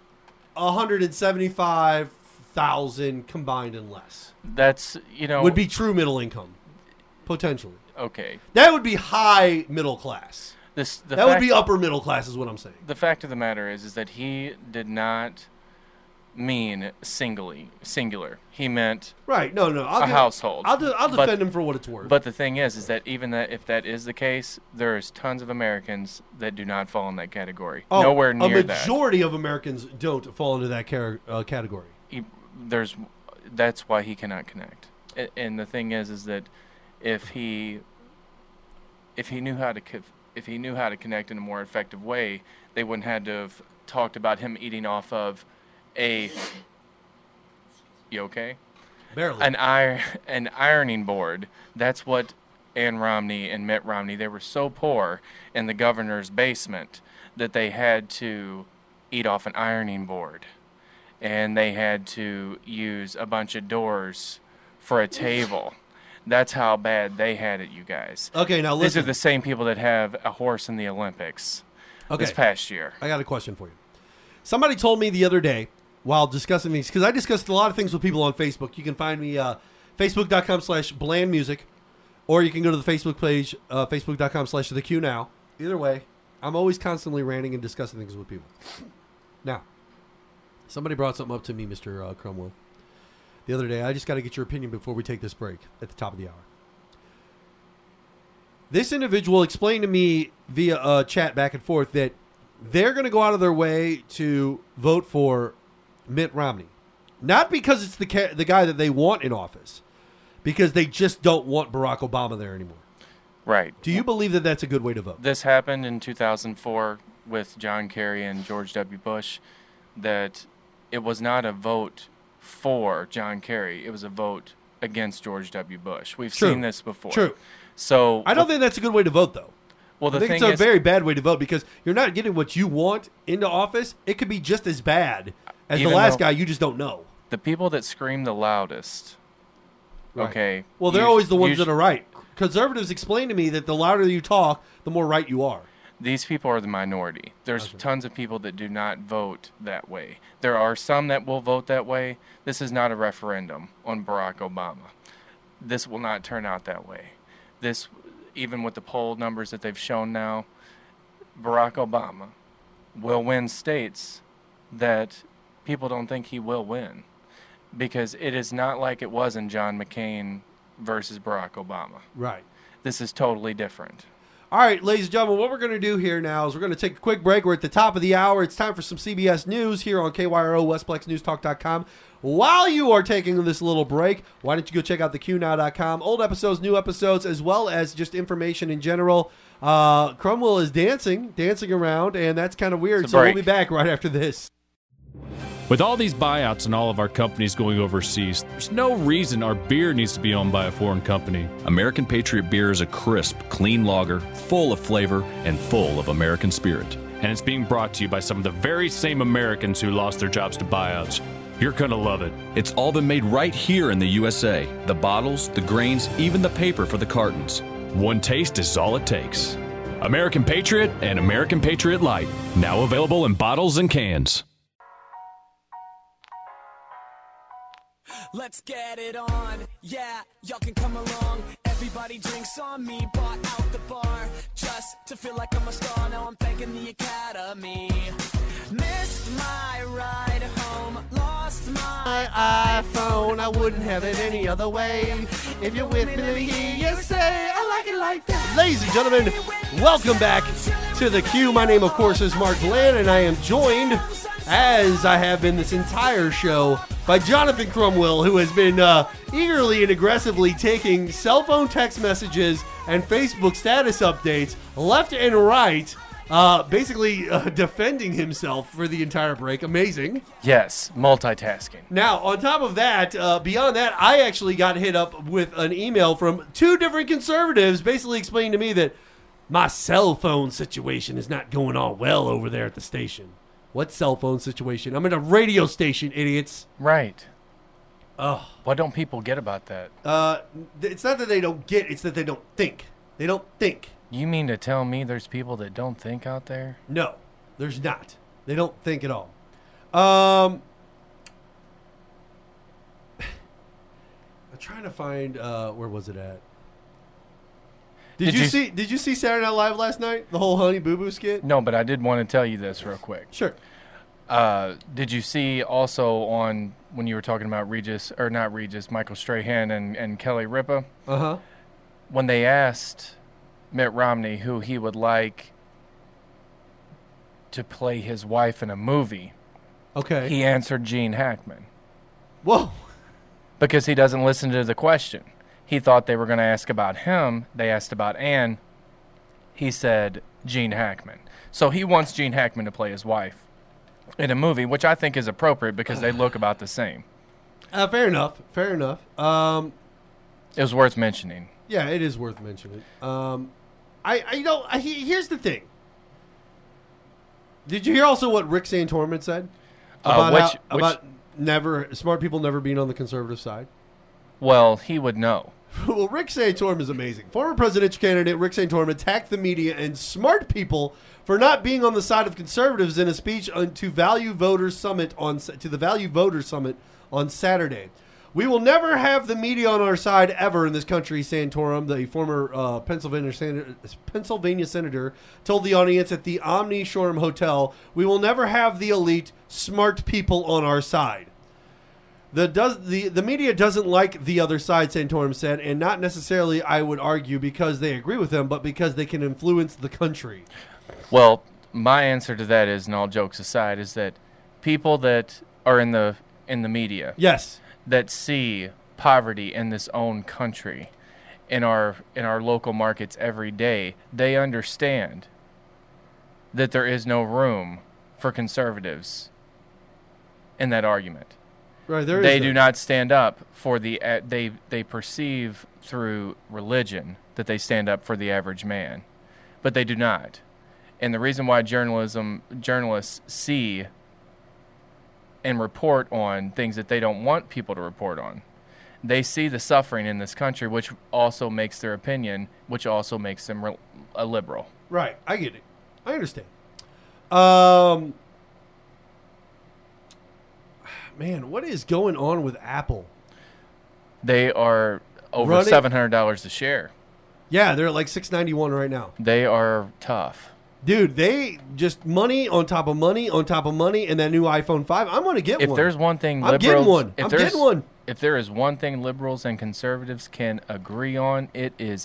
$175,000 combined and less. That's, would be true middle income, potentially. Okay. That would be high middle class. That would be upper middle class is what I'm saying. The fact of the matter is that he did not mean singular. He meant a household. I'll defend him for what it's worth. But the thing is that even if that is the case, there's tons of Americans that do not fall in that category. Nowhere near that. A majority of Americans don't fall into that category. That's why he cannot connect. And the thing is that if he knew how to connect in a more effective way, they wouldn't have to have talked about him eating off of you okay? Barely. An ironing board. That's what Ann Romney and Mitt Romney, they were so poor in the governor's basement that they had to eat off an ironing board. And they had to use a bunch of doors for a table. That's how bad they had it, you guys. Okay, now listen. These are the same people that have a horse in the Olympics this past year. I got a question for you. Somebody told me the other day while discussing these, because I discussed a lot of things with people on Facebook. You can find me facebook.com/blandmusic, or you can go to the Facebook page, facebook.com/theqnow. Either way, I'm always constantly ranting and discussing things with people. Now, somebody brought something up to me, Mr. Cromwell, the other day. I just got to get your opinion before we take this break at the top of the hour. This individual explained to me via chat back and forth that they're going to go out of their way to vote for Mitt Romney. Not because it's the guy that they want in office, because they just don't want Barack Obama there anymore. Right. Do you believe that that's a good way to vote? This happened in 2004 with John Kerry and George W. Bush, that it was not a vote for John Kerry. It was a vote against George W. Bush. We've seen this before. True. So I don't think that's a good way to vote, though. Well, I think it's a very bad way to vote because you're not getting what you want into office. It could be just as bad as the last guy. You just don't know. The people that scream the loudest, okay. Well, they're always the ones that are right. Conservatives explain to me that the louder you talk, the more right you are. These people are the minority. There's tons of people that do not vote that way. There are some that will vote that way. This is not a referendum on Barack Obama. This will not turn out that way. This, even with the poll numbers that they've shown now, Barack Obama will win states that people don't think he will win, because it is not like it was in John McCain versus Barack Obama. Right. This is totally different. All right, ladies and gentlemen, what we're going to do here now is we're going to take a quick break. We're at the top of the hour. It's time for some CBS News here on KYRO, WestPlexNewsTalk.com. While you are taking this little break, why don't you go check out theqnow.com. Old episodes, new episodes, as well as just information in general. Cromwell is dancing around, and that's kind of weird, so we'll be back right after this. With all these buyouts and all of our companies going overseas, there's no reason our beer needs to be owned by a foreign company. American Patriot Beer is a crisp, clean lager, full of flavor and full of American spirit. And it's being brought to you by some of the very same Americans who lost their jobs to buyouts. You're going to love it. It's all been made right here in the USA. The bottles, the grains, even the paper for the cartons. One taste is all it takes. American Patriot and American Patriot Light, now available in bottles and cans. Let's get it on, yeah, y'all can come along. Everybody drinks on me, bought out the bar, just to feel like I'm a star. Now I'm thanking the Academy. Missed my ride home, lost my iPhone. I wouldn't have it any other way. If you're with me, let me hear you say, I like it like that. Ladies and gentlemen, welcome back to The Q. My name, of course, is Mark Bland, and I am joined, as I have been this entire show, by Jonathan Cromwell, who has been eagerly and aggressively taking cell phone text messages and Facebook status updates left and right, basically defending himself for the entire break. Amazing. Yes, multitasking. Now, on top of that, beyond that, I actually got hit up with an email from two different conservatives basically explaining to me that my cell phone situation is not going all well over there at the station. What cell phone situation? I'm in a radio station, idiots. Right. Oh. What don't people get about that? It's not that they don't get, it's that they don't think. They don't think. You mean to tell me there's people that don't think out there? No, there's not. They don't think at all. I'm trying to find, where was it at? Did you see Saturday Night Live last night? The whole Honey Boo Boo skit? No, but I did want to tell you this real quick. Sure. Did you see also on when you were talking about Michael Strahan and Kelly Ripa? Uh-huh. When they asked Mitt Romney who he would like to play his wife in a movie, okay, he answered Gene Hackman. Whoa. Because he doesn't listen to the question. He thought they were going to ask about him. They asked about Ann. He said Gene Hackman. So he wants Gene Hackman to play his wife in a movie, which I think is appropriate because they look about the same. Fair enough. Fair enough. It was worth mentioning. Yeah, it is worth mentioning. Here's the thing. Did you hear also what Rick Santorum said about smart people never being on the conservative side? Well, he would know. Well, Rick Santorum is amazing. Former presidential candidate Rick Santorum attacked the media and smart people for not being on the side of conservatives in a speech to the Value Voters Summit on Saturday. We will never have the media on our side ever in this country, Santorum, the former Pennsylvania senator, told the audience at the Omni Shoreham Hotel. We will never have the elite, smart people on our side. The media doesn't like the other side, Santorum said, and not necessarily, I would argue, because they agree with him, but because they can influence the country. Well, my answer to that is, and all jokes aside, is that people that are in the media, yes, that see poverty in this own country, in our local markets every day, they understand that there is no room for conservatives in that argument. Right, they do not stand up for they perceive through religion that they stand up for the average man, but they do not. And the reason why journalists see and report on things that they don't want people to report on, they see the suffering in this country, which also makes their opinion, which also makes them a liberal. Right, I get it. I understand. Man, what is going on with Apple? They are over $700 a share. Yeah, they're at like $691 right now. They are tough. Dude, they just money on top of money on top of money, and that new iPhone 5. I'm going to get one. If there's one thing I'm getting one. If there is one thing liberals and conservatives can agree on, it is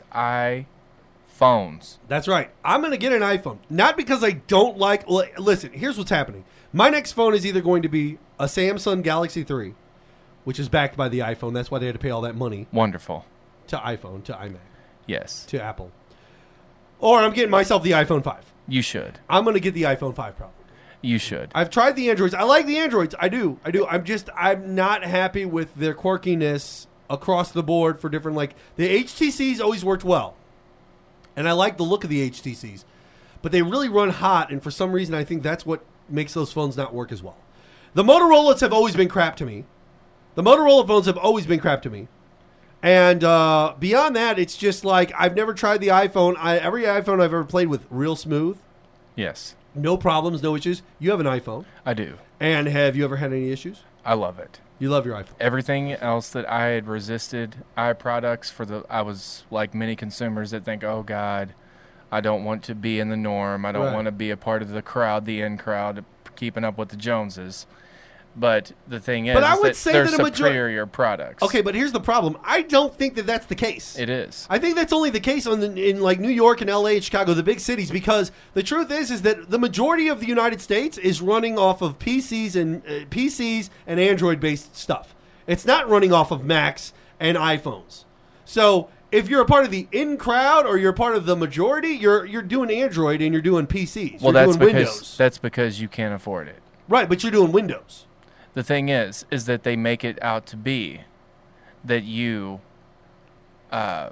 iPhones. That's right. I'm going to get an iPhone. Not because I don't like... Listen, here's what's happening. My next phone is either going to be a Samsung Galaxy 3, which is backed by the iPhone. That's why they had to pay all that money. Wonderful. To iPhone, to iMac. Yes. To Apple. Or I'm getting myself the iPhone 5. You should. I'm going to get the iPhone 5 probably. You should. I've tried the Androids. I like the Androids. I do. I'm not happy with their quirkiness across the board for different, like, the HTCs always worked well. And I like the look of the HTCs. But they really run hot, and for some reason I think that's what makes those phones not work as well. The Motorola's have always been crap to me. The Motorola phones have always been crap to me. And beyond that, it's just like I've never tried the iPhone. Every iPhone I've ever played with, real smooth. Yes. No problems, no issues. You have an iPhone. I do. And have you ever had any issues? I love it. You love your iPhone. Everything else that I had resisted, iProducts, I was like many consumers that think, oh, God, I don't want to be in the norm. I don't want to be a part of the crowd, the in crowd, keeping up with the Joneses. But the thing is, they're superior products. Okay, but here's the problem. I don't think that that's the case. It is. I think that's only the case in like New York and LA and Chicago, the big cities, because the truth is that the majority of the United States is running off of PCs and Android-based stuff. It's not running off of Macs and iPhones. So if you're a part of the in crowd or you're part of the majority, you're doing Android and you're doing PCs. Well, you're doing Windows. That's because you can't afford it. Right, but you're doing Windows. The thing is that they make it out to be that you have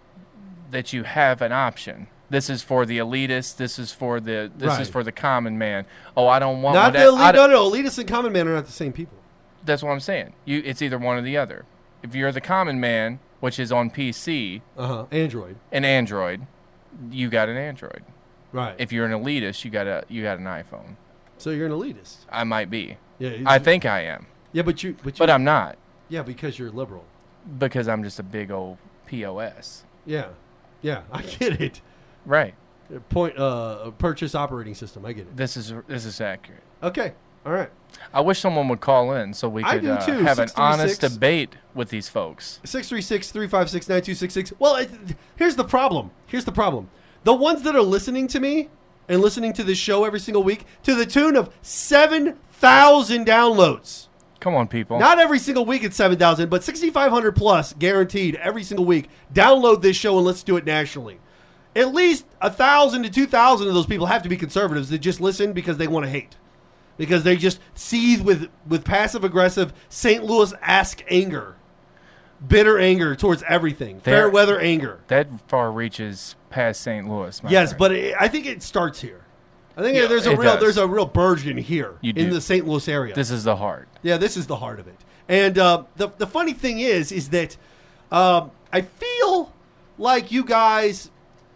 an option. This is for the elitists. This is for the common man. Oh, I don't want. Not the elite. No, elitists and common man are not the same people. That's what I'm saying. It's either one or the other. If you're the common man, which is on PC, Android, you got an Android. Right. If you're an elitist, you got an iPhone. So you're an elitist. I might be. Yeah. I think I am. Yeah, but I'm not. Yeah, because you're liberal. Because I'm just a big old POS. Yeah. Yeah, I get it. Right. Purchase operating system. I get it. This is accurate. Okay. All right. I wish someone would call in so we could have an honest debate with these folks. 636-356-9266. Well, here's the problem. The ones that are listening to me and listening to this show every single week to the tune of 7,000 downloads. Come on, people. Not every single week it's 7,000, but 6,500 plus guaranteed every single week. Download this show and let's do it nationally. At least 1,000 to 2,000 of those people have to be conservatives that just listen because they want to hate. Because they just seethe with passive-aggressive St. Louis-esque anger. Bitter anger towards everything. Fair weather anger. That far reaches past St. Louis, yes, friend. But I think it starts here. I think there's a real burgeon here in the St. Louis area. This is the heart. Yeah, this is the heart of it. And the funny thing is that I feel like you guys,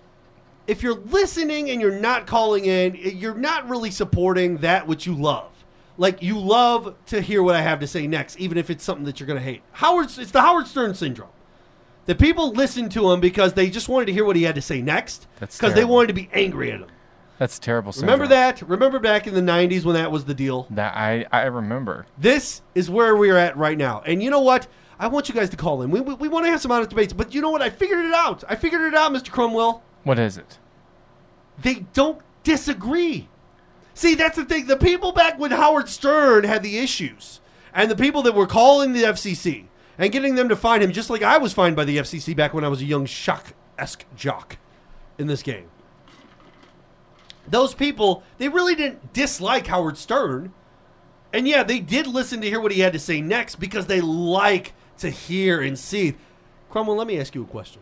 if you're listening and you're not calling in, you're not really supporting that which you love. Like, you love to hear what I have to say next, even if it's something that you're going to hate. It's the Howard Stern syndrome. The people listened to him because they just wanted to hear what he had to say next, because they wanted to be angry at him. That's terrible syndrome. Remember that? Remember back in the 90s when that was the deal? That I remember. This is where we're at right now. And you know what? I want you guys to call in. We want to have some honest debates. But you know what? I figured it out. Mr. Cromwell. What is it? They don't disagree. See, that's the thing. The people back when Howard Stern had the issues, and the people that were calling the FCC and getting them to fine him, just like I was fined by the FCC back when I was a young shock-esque jock in this game. Those people, they really didn't dislike Howard Stern. And yeah, they did listen to hear what he had to say next because they like to hear and see. Cromwell, let me ask you a question.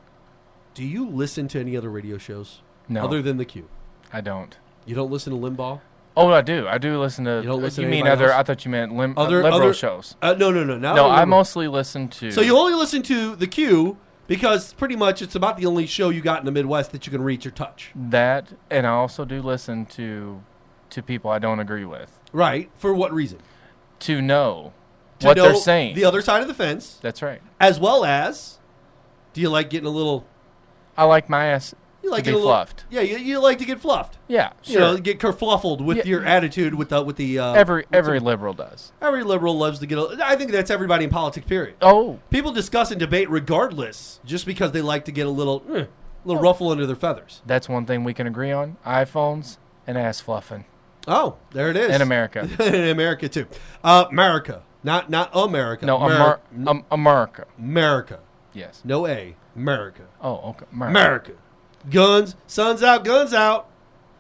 Do you listen to any other radio shows? No. Other than The Q? I don't. You don't listen to Limbaugh? Oh, I do. I do listen to... You don't listen you to mean anybody other... else? I thought you meant liberal shows. No. No, I mostly listen to... So you only listen to The Q because pretty much it's about the only show you got in the Midwest that you can reach or touch. That, and I also do listen to people I don't agree with. Right. For what reason? To know what they're saying. The other side of the fence. That's right. As well as, do you like getting a little... I like my ass to be fluffed. Yeah, you like to get fluffed. Yeah, sure. You know, get kerfluffled with your attitude with the every liberal does. Every liberal loves to get I think that's everybody in politics, period. Oh. People discuss and debate regardless, just because they like to get a little ruffle under their feathers. That's one thing we can agree on. iPhones and ass fluffing. Oh, there it is. In America. In America, too. America. Not America. No, America. America. Yes. No A. America. Oh, okay. America. Guns. Sun's out, guns out.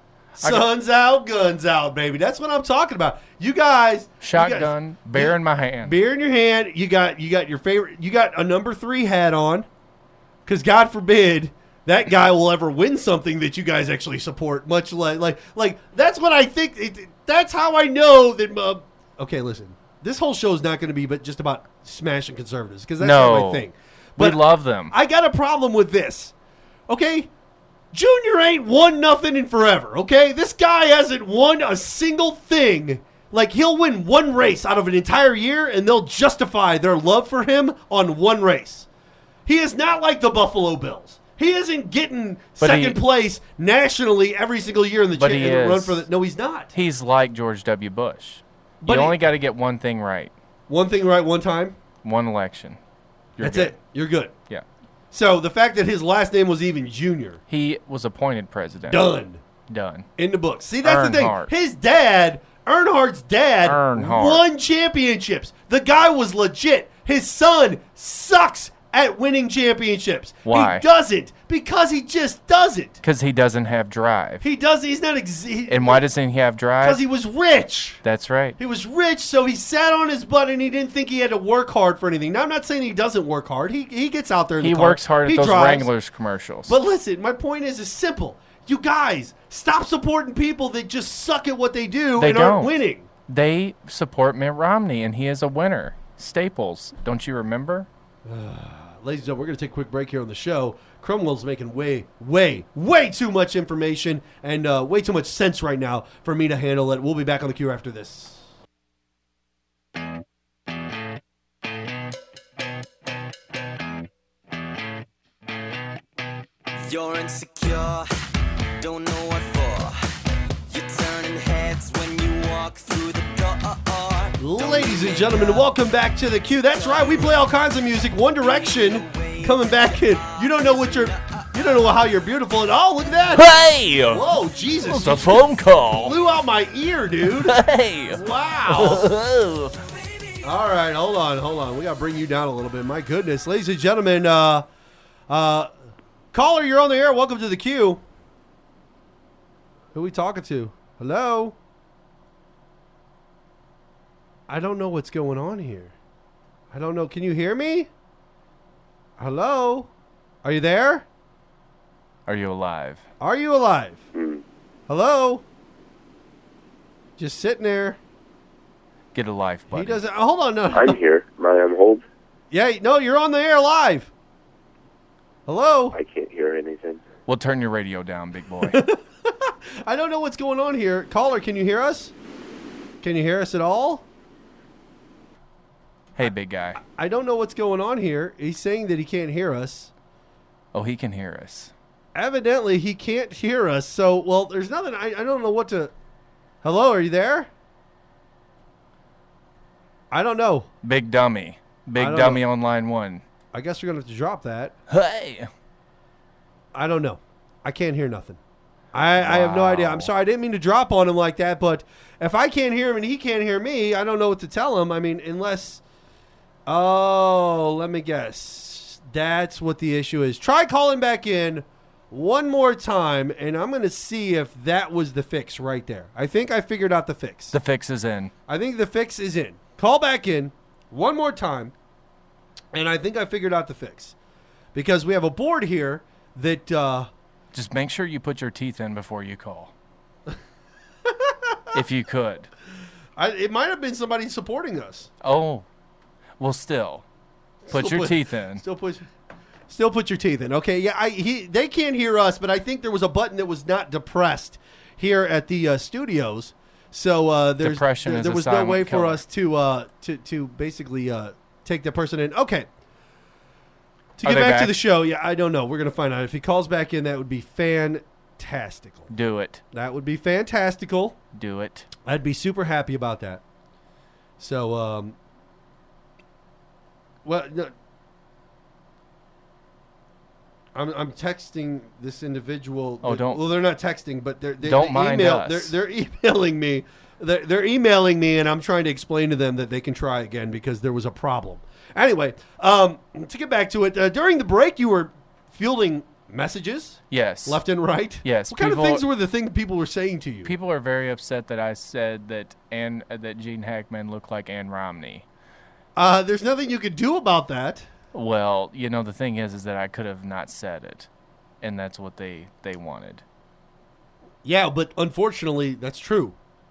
Sun's out, guns out, baby. That's what I'm talking about. You guys. Shotgun, beer in my hand. Beer in your hand. You got your favorite. You got a number 3 hat on. Because God forbid that guy will ever win something that you guys actually support. Much like that's what I think. That's how I know that. Okay, listen. This whole show is not going to be but just about smashing conservatives because that's not my thing. But we love them. I got a problem with this. Okay? Junior ain't won nothing in forever, okay? This guy hasn't won a single thing. Like, he'll win one race out of an entire year, and they'll justify their love for him on one race. He is not like the Buffalo Bills. He isn't getting second place nationally every single year in the run for the... No, he's not. He's like George W. Bush. You only got to get one thing right. One thing right one time? One election. That's good. It. You're good. Yeah. So the fact that his last name was even Junior. He was appointed president. Done. In the books. See, that's Earnhardt. the thing. His dad, Earnhardt's dad, won championships. The guy was legit. His son sucks at winning championships. Why? He doesn't. Because he just doesn't. Because he doesn't have drive. He does. He's not. And why doesn't he have drive? Because he was rich. That's right. He was rich, so he sat on his butt and he didn't think he had to work hard for anything. Now, I'm not saying he doesn't work hard. He gets out there in the car. He works hard at those Wranglers commercials. But listen, my point is simple. You guys, stop supporting people that just suck at what they do and aren't winning. They support Mitt Romney, and he is a winner. Staples, don't you remember? Ladies and gentlemen, we're going to take a quick break here on the show. Cromwell's making way too much information and way too much sense right now for me to handle it. We'll be back on the Q after this. You're insecure, don't know what for. You're turning heads when you walk through the door. Ladies and gentlemen, welcome back to the Q. That's right, we play all kinds of music. One Direction coming back in. You don't know how you're beautiful. And oh, look at that! Hey! Whoa, Jesus! It's a phone call. Blew out my ear, dude. Hey! Wow. All right, hold on. We got to bring you down a little bit. My goodness, ladies and gentlemen, caller, you're on the air. Welcome to the Q. Who are we talking to? Hello? I don't know what's going on here. I don't know. Can you hear me? Hello? Are you there? Are you alive? Are you alive? Hello? Just sitting there. Get a life, buddy. He doesn't. Hold on. No. I'm here. Am I on hold? Yeah, no, you're on the air live. Hello? I can't hear anything. We'll turn your radio down, big boy. I don't know what's going on here. Caller, can you hear us? Can you hear us at all? Hey, big guy. I don't know what's going on here. He's saying that he can't hear us. Oh, he can hear us. Evidently, he can't hear us. So, well, there's nothing. I don't know what to... Hello, are you there? I don't know. Big dummy. Big dummy on line 1. I guess we're going to have to drop that. Hey! I don't know. I can't hear nothing. I have no idea. I'm sorry. I didn't mean to drop on him like that, but if I can't hear him and he can't hear me, I don't know what to tell him. I mean, unless... Oh, let me guess. That's what the issue is. Try calling back in one more time, and I'm going to see if that was the fix right there. I think I figured out the fix. The fix is in. I think the fix is in. Call back in one more time, and I think I figured out the fix. Because we have a board here that... Just make sure you put your teeth in before you call. If you could. It might have been somebody supporting us. Oh. Well, still. Put your teeth in. Still put your teeth in. Okay, yeah, they can't hear us, but I think there was a button that was not depressed here at the studios. So there was no way for us to basically take the person in. Okay. To get back to the show, yeah, I don't know. We're going to find out. If he calls back in, that would be fantastical. Do it. That would be fantastical. Do it. I'd be super happy about that. So, well, no, I'm texting this individual. Oh, don't. Well, they're not texting, but they're mind us. They're emailing me. They're emailing me, and I'm trying to explain to them that they can try again because there was a problem. Anyway, to get back to it, during the break, you were fielding messages. Yes. Left and right. Yes. What kind of things were the things people were saying to you? People are very upset that I said that Gene Hackman looked like Ann Romney. There's nothing you could do about that. Well, the thing is that I could have not said it, and that's what they wanted. Yeah, but unfortunately, that's true.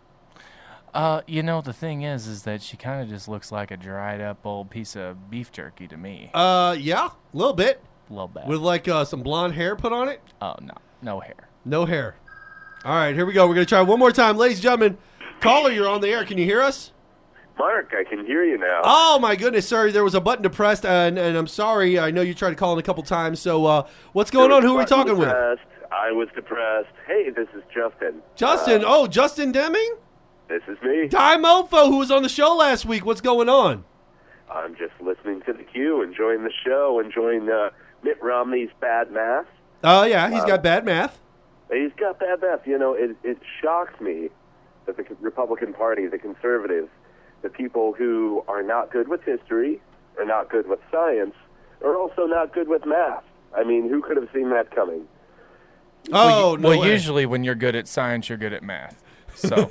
The thing is that she kind of just looks like a dried up old piece of beef jerky to me. Yeah, a little bit. A little bit. With like some blonde hair put on it? Oh, no hair. No hair. All right, here we go. We're going to try one more time. Ladies and gentlemen, caller, you're on the air. Can you hear us? Mark, I can hear you now. Oh, my goodness, sir. There was a button depressed, and I'm sorry. I know you tried to call in a couple times. So what's going on? Who are we talking with? I was depressed. Hey, this is Justin. Justin? Justin Deming? This is me. Ty Mofo, who was on the show last week. What's going on? I'm just listening to the Q, enjoying the show, enjoying Mitt Romney's bad math. Oh, yeah, he's got bad math. He's got bad math. It shocks me that the Republican Party, the conservatives, the people who are not good with history, are not good with science, are also not good with math. I mean, who could have seen that coming? Oh, no way. Usually when you're good at science, you're good at math. So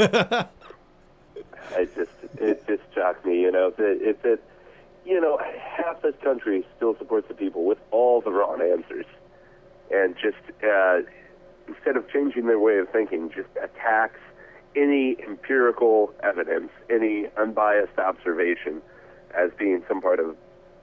it just shocks me, that half this country still supports the people with all the wrong answers, and just instead of changing their way of thinking, just attacks any empirical evidence, any unbiased observation as being some part of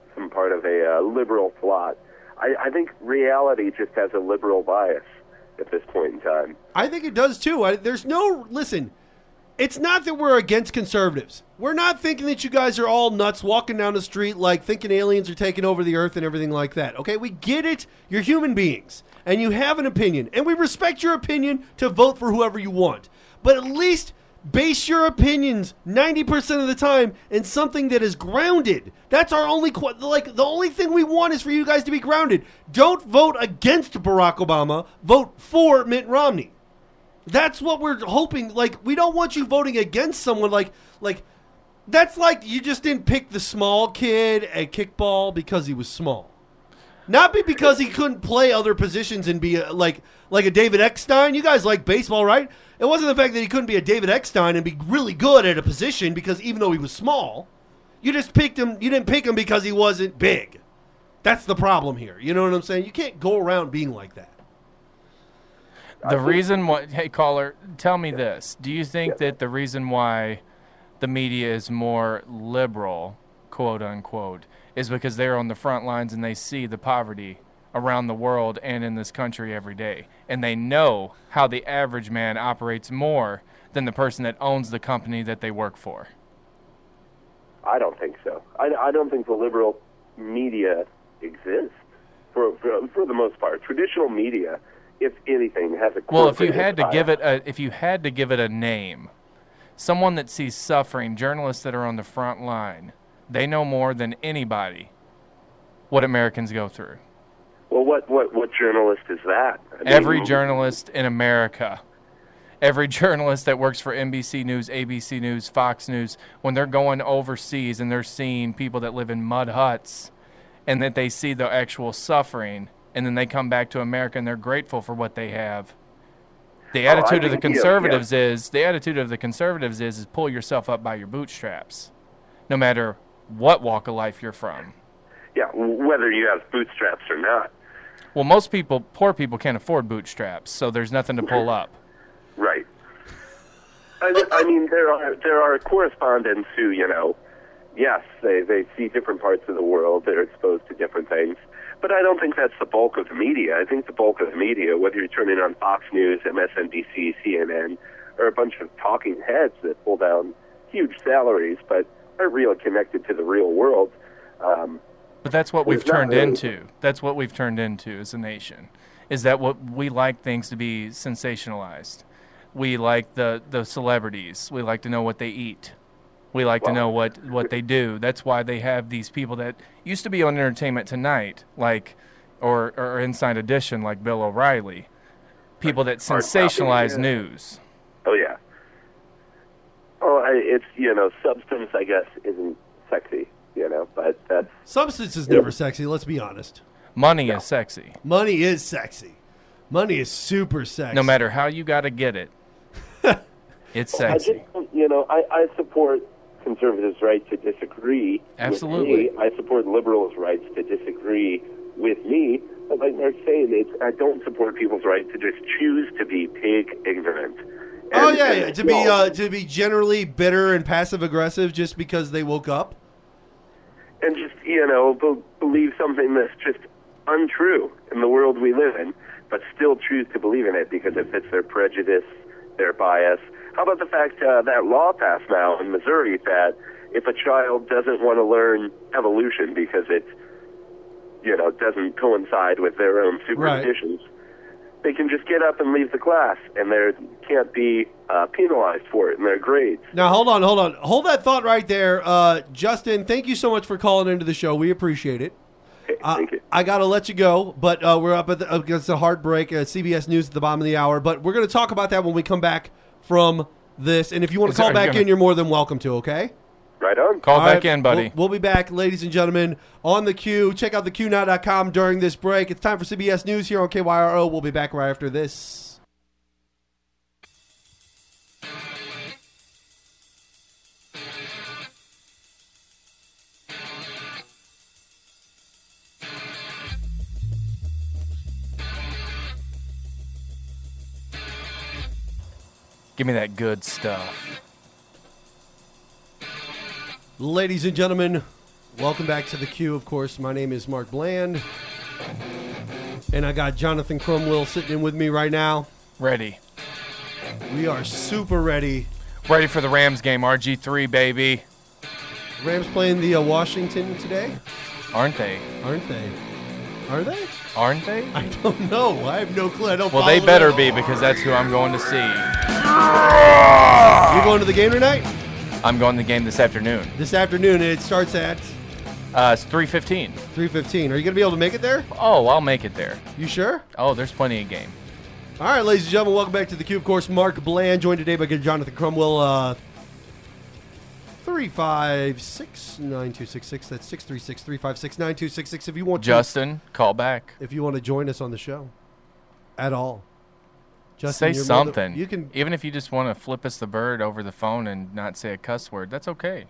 a liberal plot. I think reality just has a liberal bias at this point in time. I think it does too. Listen, it's not that we're against conservatives. We're not thinking that you guys are all nuts walking down the street like thinking aliens are taking over the earth and everything like that. Okay, we get it. You're human beings and you have an opinion, and we respect your opinion to vote for whoever you want. But at least base your opinions 90% of the time in something that is grounded. That's our only the only thing we want is for you guys to be grounded. Don't vote against Barack Obama. Vote for Mitt Romney. That's what we're hoping. Like, we don't want you voting against someone like that's like you just didn't pick the small kid at kickball because he was small. Not because he couldn't play other positions and be like a David Eckstein. You guys like baseball, right? It wasn't the fact that he couldn't be a David Eckstein and be really good at a position because even though he was small, you just picked him. You didn't pick him because he wasn't big. That's the problem here. You know what I'm saying? You can't go around being like that. The reason why, hey caller, tell me this. Do you think that the reason why the media is more liberal, quote unquote, is because they're on the front lines and they see the poverty around the world and in this country every day, and they know how the average man operates more than the person that owns the company that they work for? I don't think so. I don't think the liberal media exists for the most part. Traditional media, if anything, has a well. If you had to give it a name, someone that sees suffering, journalists that are on the front line, they know more than anybody what Americans go through. Well, what journalist is that? Every journalist in America. Every journalist that works for NBC News, ABC News, Fox News, when they're going overseas and they're seeing people that live in mud huts and that they see the actual suffering, and then they come back to America and they're grateful for what they have. The attitude of the conservatives is pull yourself up by your bootstraps, no matter what walk of life you're from. Yeah, whether you have bootstraps or not. Well, poor people can't afford bootstraps, so there's nothing to pull up. Right. I mean, there are correspondents who, yes, they see different parts of the world, they're exposed to different things, but I don't think that's the bulk of the media. I think the bulk of the media, whether you're turning on Fox News, MSNBC, CNN, are a bunch of talking heads that pull down huge salaries, but aren't really connected to the real world. But that's what we've turned into. That's what we've turned into as a nation, is that what we like things to be sensationalized. We like the celebrities. We like to know what they eat. We like to know what they do. That's why they have these people that used to be on Entertainment Tonight, or Inside Edition, like Bill O'Reilly. People that sensationalize news. Oh, yeah. Oh, it's, substance, I guess, isn't sexy, but that's... Substance is never sexy, let's be honest. Money is sexy. Money is sexy. Money is super sexy. No matter how you got to get it, it's sexy. I support conservatives' right to disagree. Absolutely. With me. I support liberals' rights to disagree with me. But like Mark's saying, I don't support people's right to just choose to be pig ignorant. To be generally bitter and passive aggressive just because they woke up, and just believe something that's just untrue in the world we live in, but still choose to believe in it because it fits their prejudice, their bias. How about the fact that law passed now in Missouri that if a child doesn't want to learn evolution because it, doesn't coincide with their own superstitions, they can just get up and leave the class, and they can't be penalized for it in their grades. Now, hold on. Hold that thought right there. Justin, thank you so much for calling into the show. We appreciate it. Okay, thank you. I got to let you go, but we're up against a hard break. CBS News at the bottom of the hour, but we're going to talk about that when we come back from this. And if you want to call back in, you're more than welcome to, okay? Right on. Call back in, buddy. We'll be back, ladies and gentlemen, on the Q. Check out theqnow.com during this break. It's time for CBS News here on KYRO. We'll be back right after this. Give me that good stuff. Ladies and gentlemen, welcome back to The Q. Of course, my name is Mark Bland. And I got Jonathan Cromwell sitting in with me right now. Ready. We are super ready. Ready for the Rams game, RG3, baby. Rams playing the Washington today? Aren't they? Aren't they? Are they? Aren't they? I don't know. I have no clue. I don't Well, they better be because that's who I'm going to see. You going to the game tonight? I'm going to the game this afternoon. This afternoon, and it starts at? It's 3:15. 3:15. Are you going to be able to make it there? Oh, I'll make it there. You sure? Oh, there's plenty of game. All right, ladies and gentlemen, welcome back to The Q. Of course, Mark Bland, joined today by Jonathan Cromwell. 356-9266. That's 636-356-9266. If you want Justin, call back. If you want to join us on the show at all. Justin, say something. You can, even if you just want to flip us the bird over the phone and not say a cuss word, that's okay.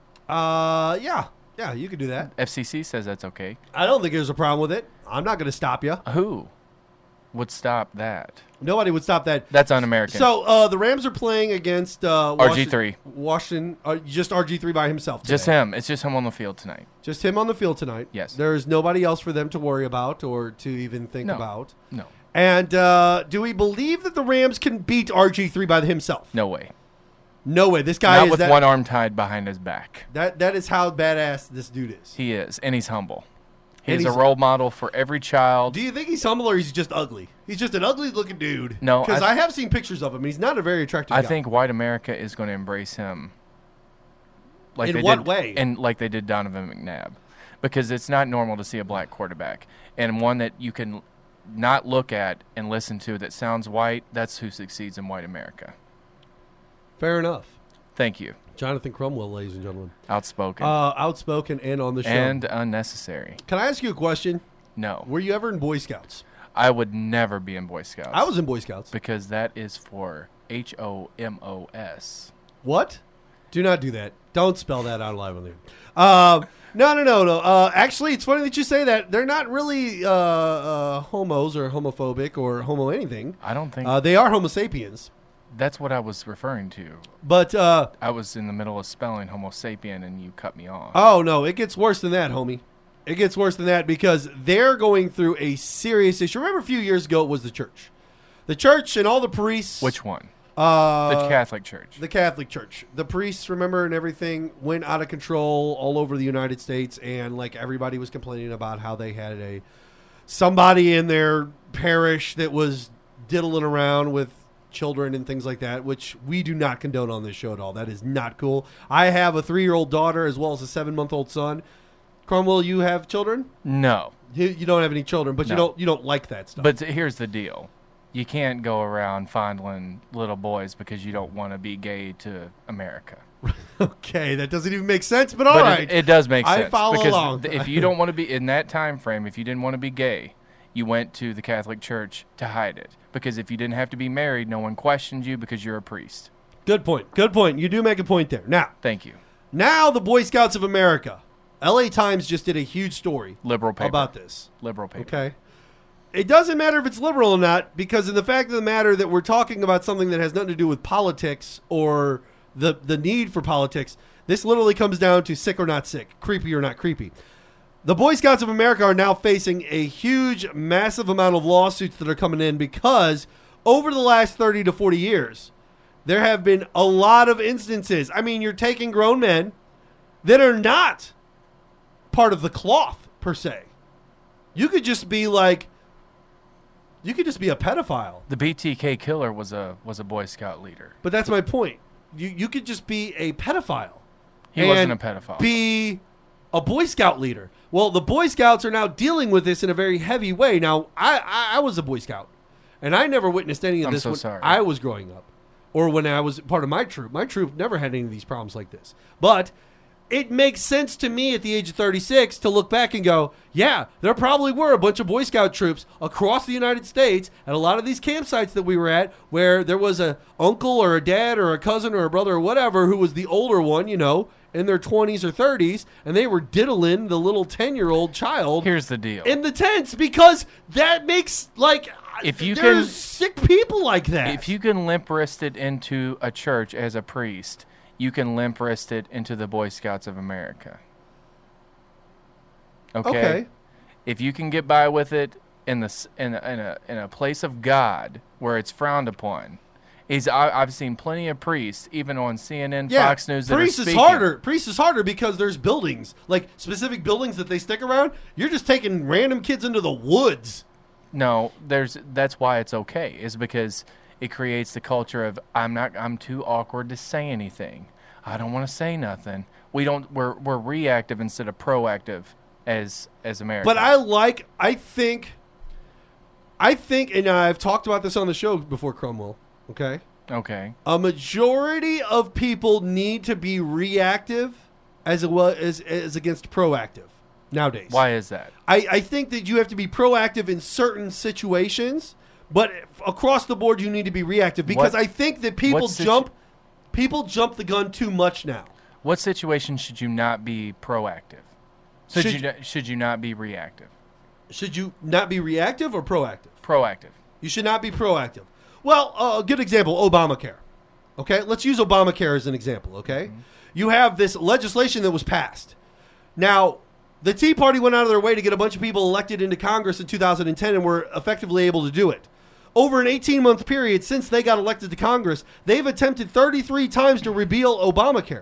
Yeah, you can do that. FCC says that's okay. I don't think there's a problem with it. I'm not going to stop you. Who would stop that? Nobody would stop that. That's un-American. So the Rams are playing against RG3. Washington, just RG3 by himself today. Just him. It's just him on the field tonight. Just him on the field tonight. Yes. There is nobody else for them to worry about or to even think about. No. And do we believe that the Rams can beat RG3 by himself? No way. No way. This guy Not is with one arm tied behind his back. That is how badass this dude is. He is, and he's humble. He's a role model for every child. Do you think he's humble or he's just ugly? He's just an ugly-looking dude. No. Because I have seen pictures of him. He's not a very attractive guy. I think white America is going to embrace him. Like in what way? And like they did Donovan McNabb. Because it's not normal to see a black quarterback. And one that you can not look at and listen to that sounds white, that's who succeeds in white America. Fair enough. Thank you. Jonathan Cromwell, ladies and gentlemen. Outspoken. Outspoken and on the show. And unnecessary. Can I ask you a question? No. Were you ever in Boy Scouts? I would never be in Boy Scouts. I was in Boy Scouts. Because that is for HOMOS. What? Do not do that. Don't spell that out live on there. No. Actually, it's funny that you say that. They're not really homos or homophobic or homo anything. I don't think. They are Homo sapiens. That's what I was referring to. But I was in the middle of spelling Homo sapien and you cut me off. Oh, no. It gets worse than that, homie. It gets worse than that because they're going through a serious issue. Remember a few years ago it was the church. The church and all the priests. Which one? The Catholic Church. The Catholic Church. The priests, remember, and everything went out of control all over the United States, and like everybody was complaining about how they had somebody in their parish that was diddling around with children and things like that, which we do not condone on this show at all. That is not cool. I have a 3-year-old daughter as well as a 7-month-old son. Cromwell, you have children? No. You don't have any children, but no. you don't like that stuff. But here's the deal. You can't go around fondling little boys because you don't want to be gay to America. Okay, that doesn't even make sense, but all right. It does make sense. I follow because along. If you don't want to be in that time frame, if you didn't want to be gay, you went to the Catholic Church to hide it. Because if you didn't have to be married, no one questioned you because you're a priest. Good point. Good point. You do make a point there. Now, thank you. Now the Boy Scouts of America. LA Times just did a huge story liberal paper about this. Liberal paper. Okay. It doesn't matter if it's liberal or not, because of the fact of the matter that we're talking about something that has nothing to do with politics or the need for politics. This literally comes down to sick or not sick, creepy or not creepy. The Boy Scouts of America are now facing a huge, massive amount of lawsuits that are coming in because over the last 30 to 40 years, there have been a lot of instances. I mean, you're taking grown men that are not part of the cloth, per se. You could just be like, you could just be a pedophile. The BTK killer was a Boy Scout leader. But that's my point. You could just be a pedophile. He wasn't a pedophile. Be a Boy Scout leader. Well, the Boy Scouts are now dealing with this in a very heavy way. Now, I was a Boy Scout, and I never witnessed any of this when I was growing up or when I was part of my troop. My troop never had any of these problems like this. But it makes sense to me at the age of 36 to look back and go, yeah, there probably were a bunch of Boy Scout troops across the United States at a lot of these campsites that we were at where there was a uncle or a dad or a cousin or a brother or whatever who was the older one, in their 20s or 30s, and they were diddling the little 10-year-old child. Here's the deal. In the tents, because that makes, there's sick people like that. If you can limp wrist it into a church as a priest, you can limp wrist it into the Boy Scouts of America. Okay. If you can get by with it in a place of God where it's frowned upon, I've seen plenty of priests, even on CNN, Fox News, that are speaking. Priest is harder because there's buildings, like specific buildings that they stick around. You're just taking random kids into the woods. No, that's why it's okay, is because it creates the culture of I'm too awkward to say anything. I don't want to say nothing. We're reactive instead of proactive as Americans. But I think, and I've talked about this on the show before, Cromwell. Okay. A majority of people need to be reactive as well as against proactive nowadays. Why is that? I think that you have to be proactive in certain situations, but across the board you need to be reactive because I think that people jump the gun too much now. What situation should you not be proactive? Should you not be reactive? Should you not be reactive or proactive? Proactive. You should not be proactive. Well, a good example, Obamacare. Okay, let's use Obamacare as an example, okay? Mm-hmm. You have this legislation that was passed. Now, the Tea Party went out of their way to get a bunch of people elected into Congress in 2010 and were effectively able to do it. Over an 18-month period since they got elected to Congress, they've attempted 33 times to repeal Obamacare.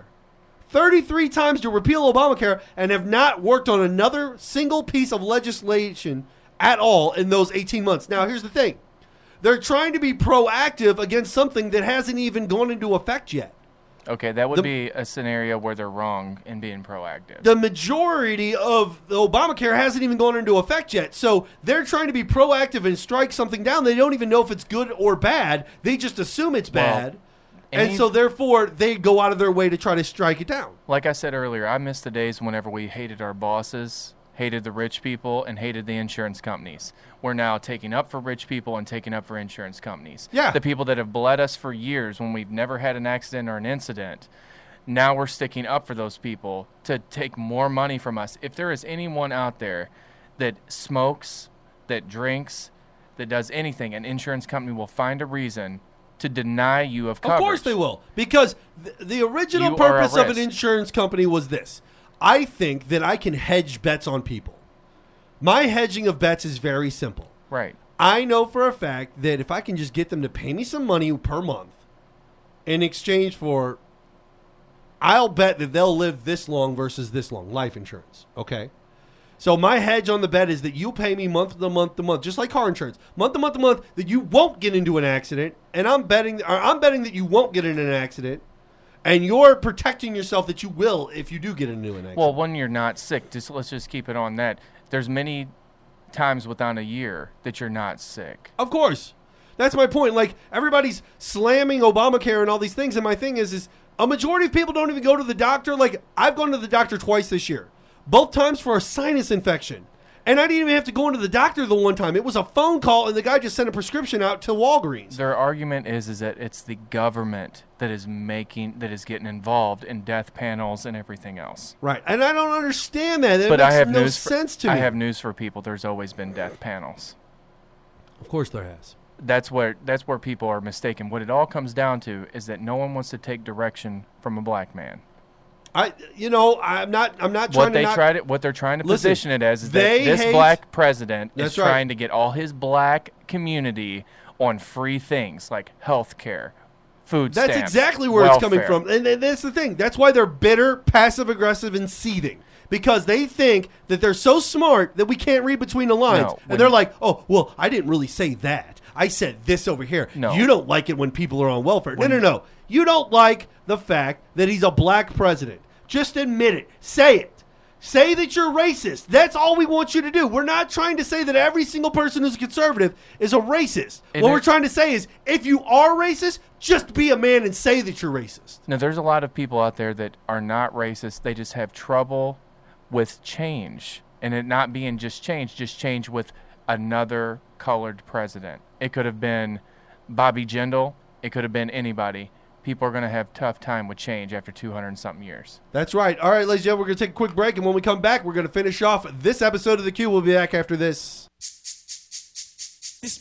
33 times to repeal Obamacare and have not worked on another single piece of legislation at all in those 18 months. Now, here's the thing. They're trying to be proactive against something that hasn't even gone into effect yet. Okay, that would be a scenario where they're wrong in being proactive. The majority of the Obamacare hasn't even gone into effect yet. So they're trying to be proactive and strike something down. They don't even know if it's good or bad. They just assume it's bad. And so therefore they go out of their way to try to strike it down. Like I said earlier, I miss the days whenever we hated our bosses, hated the rich people, and hated the insurance companies. We're now taking up for rich people and taking up for insurance companies. Yeah. The people that have bled us for years when we've never had an accident or an incident, now we're sticking up for those people to take more money from us. If there is anyone out there that smokes, that drinks, that does anything, an insurance company will find a reason to deny you of coverage. Of course they will. Because the original purpose of an insurance company was this. I think that I can hedge bets on people. My hedging of bets is very simple. Right. I know for a fact that if I can just get them to pay me some money per month in exchange for, I'll bet that they'll live this long versus this long, life insurance. Okay? So my hedge on the bet is that you pay me month to month to month, just like car insurance, month to month to month, that you won't get into an accident, and I'm betting that you won't get in an accident. And you're protecting yourself that you will if you do get into an accident. Well, when you're not sick, let's just keep it on that. There's many times within a year that you're not sick. Of course. That's my point. Like, everybody's slamming Obamacare and all these things, and my thing is a majority of people don't even go to the doctor. Like, I've gone to the doctor twice this year. Both times for a sinus infection. And I didn't even have to go into the doctor the one time. It was a phone call, and the guy just sent a prescription out to Walgreens. Their argument is that it's the government that is getting involved in death panels and everything else. Right, and I don't understand that. It makes no sense to me. I have news for people. There's always been death panels. Of course there has. That's where people are mistaken. What it all comes down to is that no one wants to take direction from a black man. I'm not trying to what they're trying to position it as is that this black president is trying to get all his black community on free things like health care, food stamps. That's exactly where it's coming from. And that's the thing. That's why they're bitter, passive aggressive, and seething. Because they think that they're so smart that we can't read between the lines. And they're like, oh, well, I didn't really say that. I said this over here. No. You don't like it when people are on welfare. No. You don't like the fact that he's a black president. Just admit it. Say it. Say that you're racist. That's all we want you to do. We're not trying to say that every single person who's a conservative is a racist. What we're trying to say is if you are racist, just be a man and say that you're racist. Now, there's a lot of people out there that are not racist. They just have trouble with change. And it not being just change with another colored president. It could have been Bobby Jindal. It could have been anybody. People are going to have tough time with change after 200-something years. That's right. All right, ladies and gentlemen, we're going to take a quick break, and when we come back, we're going to finish off this episode of The Q. We'll be back after this. This beat is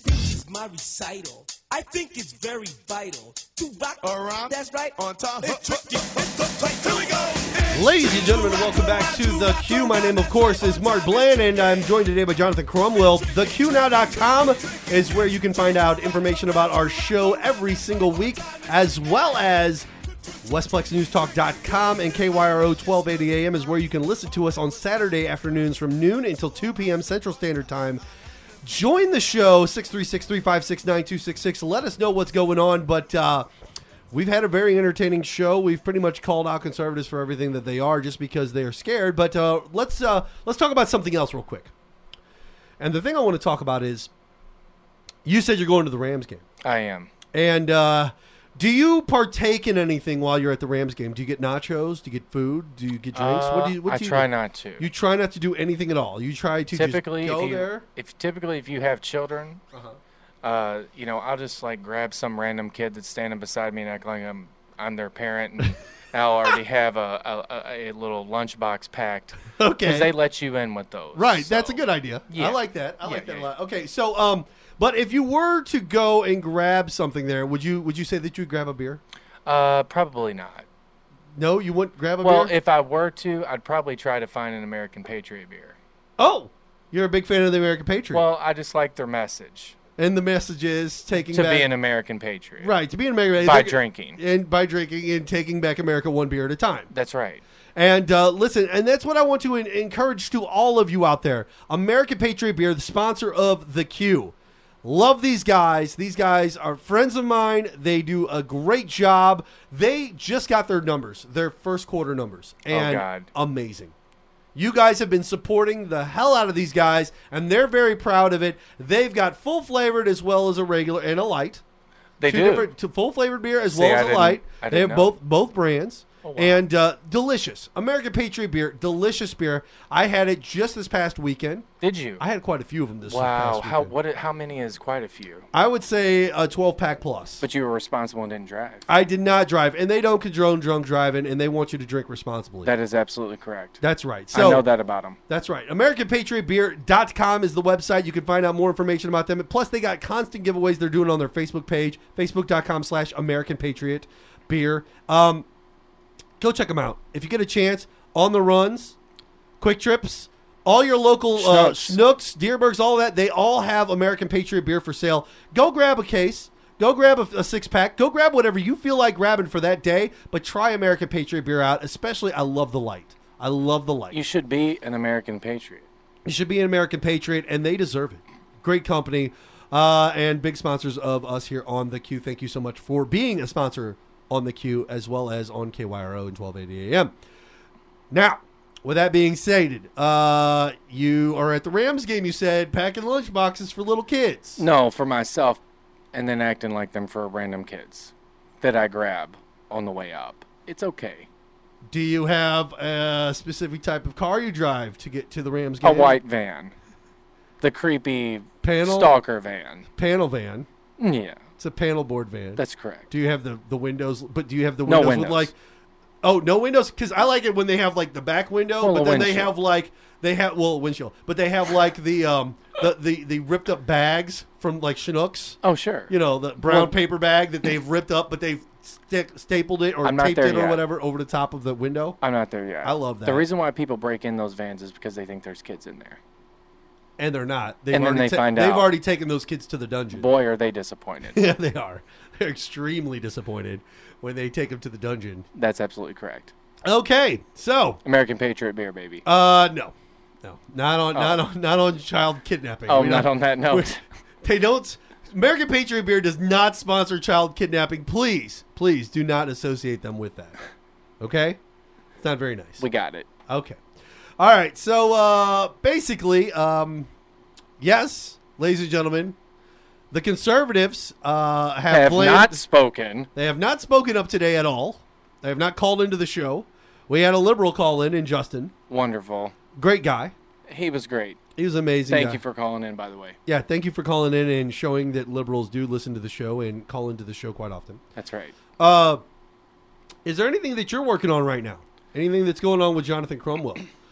is my recital. I think it's very vital to rock around. That's right. On time. It's tricky. Here we go. Ladies and gentlemen, welcome back to The Q. My name, of course, is Mark Bland, and I'm joined today by Jonathan Cromwell. TheQNow.com is where you can find out information about our show every single week, as well as WestPlexNewsTalk.com and KYRO 1280 AM is where you can listen to us on Saturday afternoons from noon until 2 p.m. Central Standard Time. Join the show, 636-356-9266. Let us know what's going on, but we've had a very entertaining show. We've pretty much called out conservatives for everything that they are just because they are scared. But let's talk about something else real quick. And the thing I want to talk about is, you said you're going to the Rams game. I am. And do you partake in anything while you're at the Rams game? Do you get nachos? Do you get food? Do you get drinks? What do you try not to. You try not to do anything at all. You try to typically just go there? If you have children, I'll just like grab some random kid that's standing beside me and act like I'm their parent, and I'll already have a little lunchbox packed. Okay. Because they let you in with those. Right. So. That's a good idea. Yeah. I like that. I like that a lot. Okay. So, but if you were to go and grab something there, would you say that you'd grab a beer? Probably not. No, you wouldn't grab a beer? Well, if I were to, I'd probably try to find an American Patriot beer. Oh, you're a big fan of the American Patriot. Well, I just like their message. And the message is to be an American patriot. Right, to be an American by drinking. And by drinking and taking back America one beer at a time. That's right. And listen, and that's what I want to encourage to all of you out there. American Patriot Beer, the sponsor of The Q. Love these guys. These guys are friends of mine. They do a great job. They just got their numbers, their first quarter numbers. And oh, God. Amazing. You guys have been supporting the hell out of these guys, and they're very proud of it. They've got full flavored as well as a regular and a light. They Two do. Different full flavored beer as well as a light. They have both brands. Oh, wow. And delicious. American Patriot Beer, delicious beer. I had it just this past weekend. Did you? I had quite a few of them this past weekend. Wow. How many is quite a few? I would say a 12-pack plus. But you were responsible and didn't drive. I did not drive, and they don't condone drunk driving, and they want you to drink responsibly. That is absolutely correct. That's right. So, I know that about them. That's right. AmericanPatriotBeer.com is the website. You can find out more information about them. Plus, they got constant giveaways they're doing on their Facebook page, Facebook.com/AmericanPatriotBeer. Go check them out. If you get a chance, on the runs, quick trips, all your local Schnucks, Dierbergs, all that, they all have American Patriot Beer for sale. Go grab a case. Go grab a six-pack. Go grab whatever you feel like grabbing for that day, but try American Patriot Beer out. Especially, I love the light. I love the light. You should be an American Patriot. You should be an American Patriot, and they deserve it. Great company and big sponsors of us here on The Q. Thank you so much for being a sponsor on The Q, as well as on KYRO and 1280 AM. Now, with that being stated, you are at the Rams game, you said, packing lunch boxes for little kids. No, for myself, and then acting like them for random kids that I grab on the way up. It's okay. Do you have a specific type of car you drive to get to the Rams game? A white van. The creepy stalker van. Panel van? Yeah. It's a panel board van. That's correct. Do you have the windows? But do you have the windows, with like? Oh, no windows. Because I like it when they have like the back window, but then windshield. they have windshield, but they have like the ripped up bags from like Schnucks. Oh sure. You know, the brown paper bag that they've ripped up, but they've stapled it or taped it or whatever over the top of the window. I'm not there yet. I love that. The reason why people break in those vans is because they think there's kids in there. And they're not. And then they find out. They've already taken those kids to the dungeon. Boy, are they disappointed. Yeah, they are. They're extremely disappointed when they take them to the dungeon. That's absolutely correct. Okay, so American Patriot Beer, baby. No, not on child kidnapping. Oh, not on that note. They don't. American Patriot Beer does not sponsor child kidnapping. Please do not associate them with that. Okay, it's not very nice. We got it. Okay. All right, so basically, yes, ladies and gentlemen, the conservatives have not spoken. They have not spoken up today at all. They have not called into the show. We had a liberal call in Justin. Wonderful. Great guy. He was great. He was amazing. Thank you for calling in, by the way. Yeah, thank you for calling in and showing that liberals do listen to the show and call into the show quite often. That's right. Is there anything that you're working on right now? Anything that's going on with Jonathan Cromwell?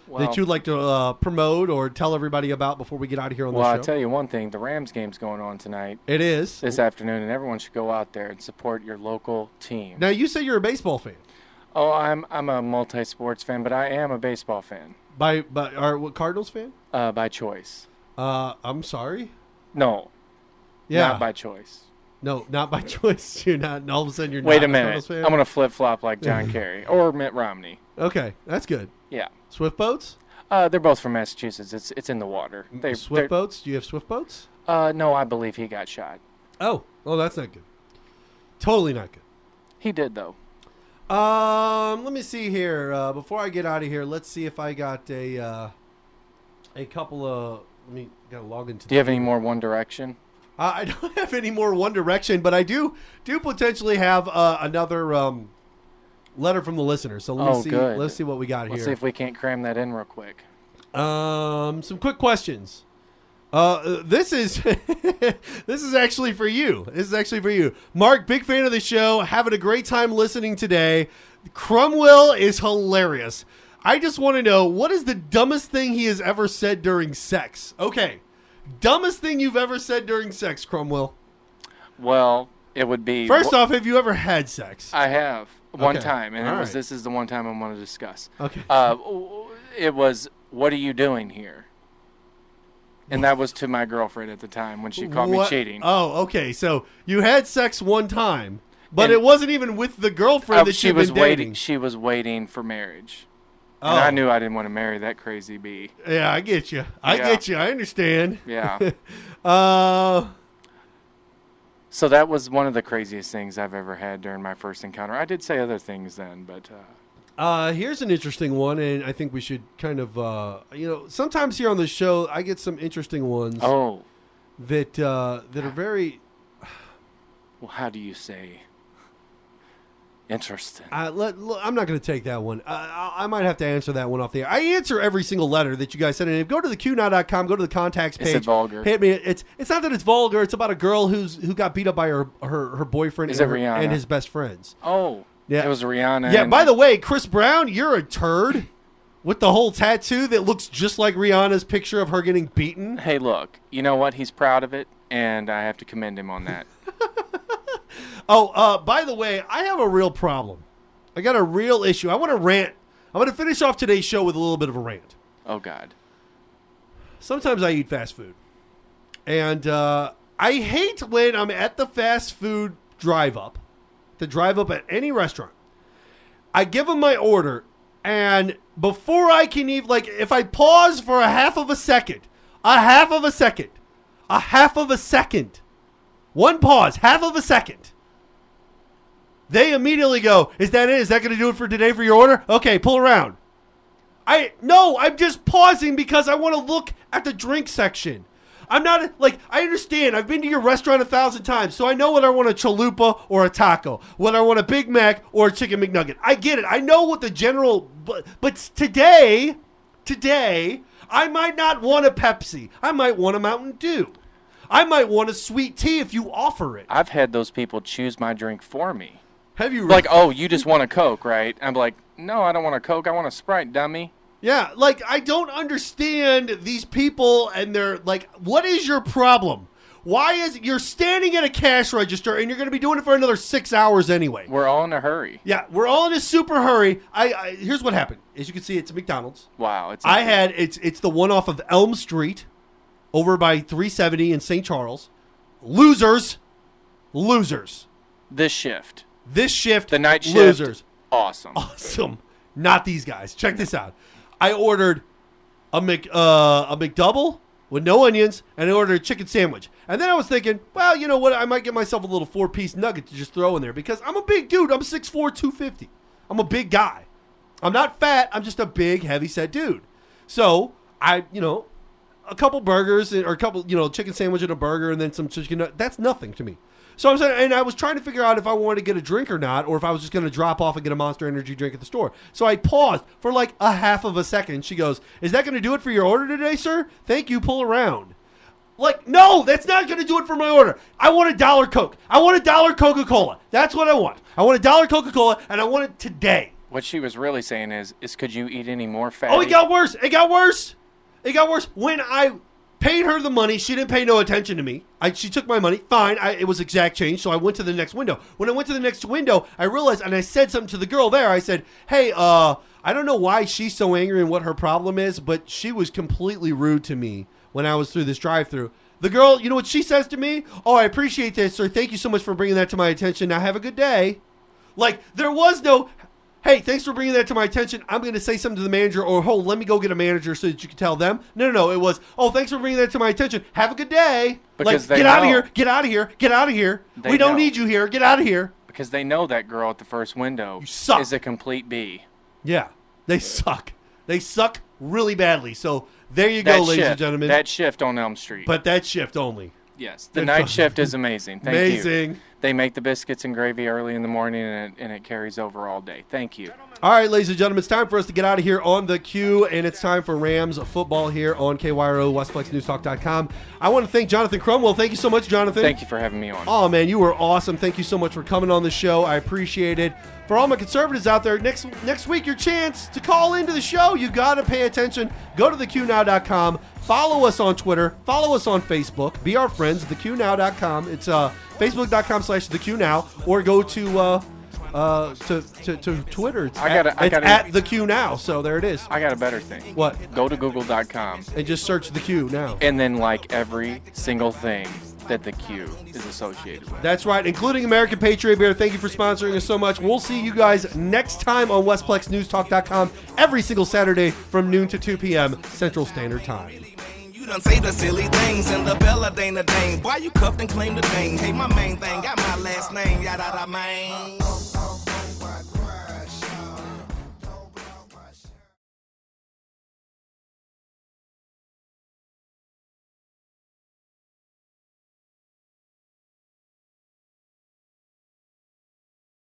that you'd like to promote or tell everybody about before we get out of here on the show? Well, I'll tell you one thing. The Rams game's going on tonight. It is. This afternoon, and everyone should go out there and support your local team. Now, you say you're a baseball fan. Oh, I'm a multi-sports fan, but I am a baseball fan. What Cardinals fan? By choice. I'm sorry? No. Yeah. Not by choice. No, not by choice. You're not. All of a sudden, you're Wait not a minute. Cardinals fan? I'm going to flip-flop like John Kerry or Mitt Romney. Okay, that's good. Yeah. Swift boats? They're both from Massachusetts. It's in the water. Swift boats? Do you have swift boats? No, I believe he got shot. Oh, that's not good. Totally not good. He did, though. Let me see here. Before I get out of here, let's see if I got a couple of. Let me gotta log into. Do you have any more One Direction? I don't have any more One Direction, but I do potentially have another letter from the listener. So let me see. Good. Let's see what we got here. Let's see if we can't cram that in real quick. Some quick questions. This is this is actually for you. Mark, big fan of the show. Having a great time listening today. Cromwell is hilarious. I just want to know, what is the dumbest thing he has ever said during sex? Okay. Dumbest thing you've ever said during sex, Cromwell? Well, it would be... First off, have you ever had sex? I have. One Okay. time. And All this is the one time I want to discuss. Okay. It was, what are you doing here? And that was to my girlfriend at the time when she caught me cheating. Oh, okay. So you had sex one time, but it wasn't even with the girlfriend that she you've was been dating. She was waiting for marriage. Oh. And I knew I didn't want to marry that crazy bee. Yeah, I get you. I understand. Yeah. So that was one of the craziest things I've ever had during my first encounter. I did say other things then, but... here's an interesting one, and I think we should kind of, sometimes here on the show, I get some interesting ones. Oh. That are very... Well, how do you say... Interesting. I'm not going to take that one. I might have to answer that one off the air. I answer every single letter that you guys send in. Go to theqnow.com, go to the contacts page. Is it vulgar? Hit me. It's not that it's vulgar. It's about a girl who got beat up by her boyfriend and his best friends. Oh, yeah. It was Rihanna. Yeah, by the way, Chris Brown, you're a turd with the whole tattoo that looks just like Rihanna's picture of her getting beaten. Hey, look, you know what? He's proud of it, and I have to commend him on that. By the way, I have a real problem. I got a real issue. I want to rant. I'm going to finish off today's show with a little bit of a rant. Oh, God. Sometimes I eat fast food. And I hate when I'm at the fast food drive-up, at any restaurant. I give them my order, and before I can even, if I pause for a half of a second, one pause, half of a second, they immediately go, is that it? Is that going to do it for today for your order? Okay, pull around. I'm just pausing because I want to look at the drink section. I'm not, I understand. I've been to your restaurant 1,000 times, so I know whether I want a chalupa or a taco, whether I want a Big Mac or a Chicken McNugget. I get it. I know what the general, but today, I might not want a Pepsi. I might want a Mountain Dew. I might want a sweet tea if you offer it. I've had those people choose my drink for me. Have you? Oh, you just want a Coke, right? I'm like, no, I don't want a Coke. I want a Sprite, dummy. Yeah, I don't understand these people, and they're what is your problem? Why is you're standing at a cash register and you're going to be doing it for another 6 hours anyway? We're all in a hurry. Yeah, we're all in a super hurry. Here's what happened. As you can see, it's a McDonald's. Wow, it's the one off of Elm Street, over by 370 in St. Charles. Losers. This shift, the night shift. losers. Awesome. Not these guys. Check this out. I ordered a McDouble with no onions, and I ordered a chicken sandwich. And then I was thinking, well, you know what? I might get myself a little 4-piece nugget to just throw in there because I'm a big dude. I'm 6'4", 250. I'm a big guy. I'm not fat. I'm just a big, heavy-set dude. So a couple burgers or a couple, chicken sandwich and a burger and then some chicken. That's nothing to me. So I'm saying, and I was trying to figure out if I wanted to get a drink or not, or if I was just going to drop off and get a Monster Energy drink at the store. So I paused for a half of a second. She goes, "Is that going to do it for your order today, sir? Thank you. Pull around." No, that's not going to do it for my order. I want $1 Coke. I want $1 Coca-Cola. That's what I want. I want $1 Coca-Cola, and I want it today. What she was really saying is could you eat any more fatty? Oh, it got worse. It got worse. When I paid her the money, she didn't pay no attention to me. She took my money. Fine. It was exact change, so I went to the next window. When I went to the next window, I realized, and I said something to the girl there. I said, hey, I don't know why she's so angry and what her problem is, but she was completely rude to me when I was through this drive-thru. The girl, you know what she says to me? Oh, I appreciate this, sir. Thank you so much for bringing that to my attention. Now have a good day. Like, there was no, hey, thanks for bringing that to my attention. I'm going to say something to the manager, or, hold, let me go get a manager so that you can tell them. No. It was, oh, thanks for bringing that to my attention. Have a good day. Because like, get out of here. Get out of here. Get out of here. We don't need you here. Get out of here. Because they know that girl at the first window is a complete B. Yeah, they suck. They suck really badly. So there you go, ladies and gentlemen. That shift on Elm Street. But that shift only. Yes, the night shift is amazing. Thank you. They make the biscuits and gravy early in the morning, and it carries over all day. Thank you. All right, ladies and gentlemen, it's time for us to get out of here on the Q, and it's time for Rams football here on KYRO, WestFlexNewsTalk.com. I want to thank Jonathan Cromwell. Thank you so much, Jonathan. Thank you for having me on. Oh, man, you were awesome. Thank you so much for coming on the show. I appreciate it. For all my conservatives out there, next week, your chance to call into the show. You got to pay attention. Go to theqnow.com. Follow us on Twitter. Follow us on Facebook. Be our friends, theqnow.com. It's facebook.com/theqnow, or go to Twitter. It's at the Q Now. So there it is. I got a better thing. What? Go to google.com and just search the Q Now. And then like every single thing that the Q is associated with. That's right, including American Patriot Beer. Thank you for sponsoring us so much. We'll see you guys next time on WestPlexNewsTalk.com every single Saturday from noon to 2 p.m. Central Standard Time. You done say the silly things and the Bella Dana Dane. Why you cuffed and claim the thing? Hey, my main thing got my last name, yada da man.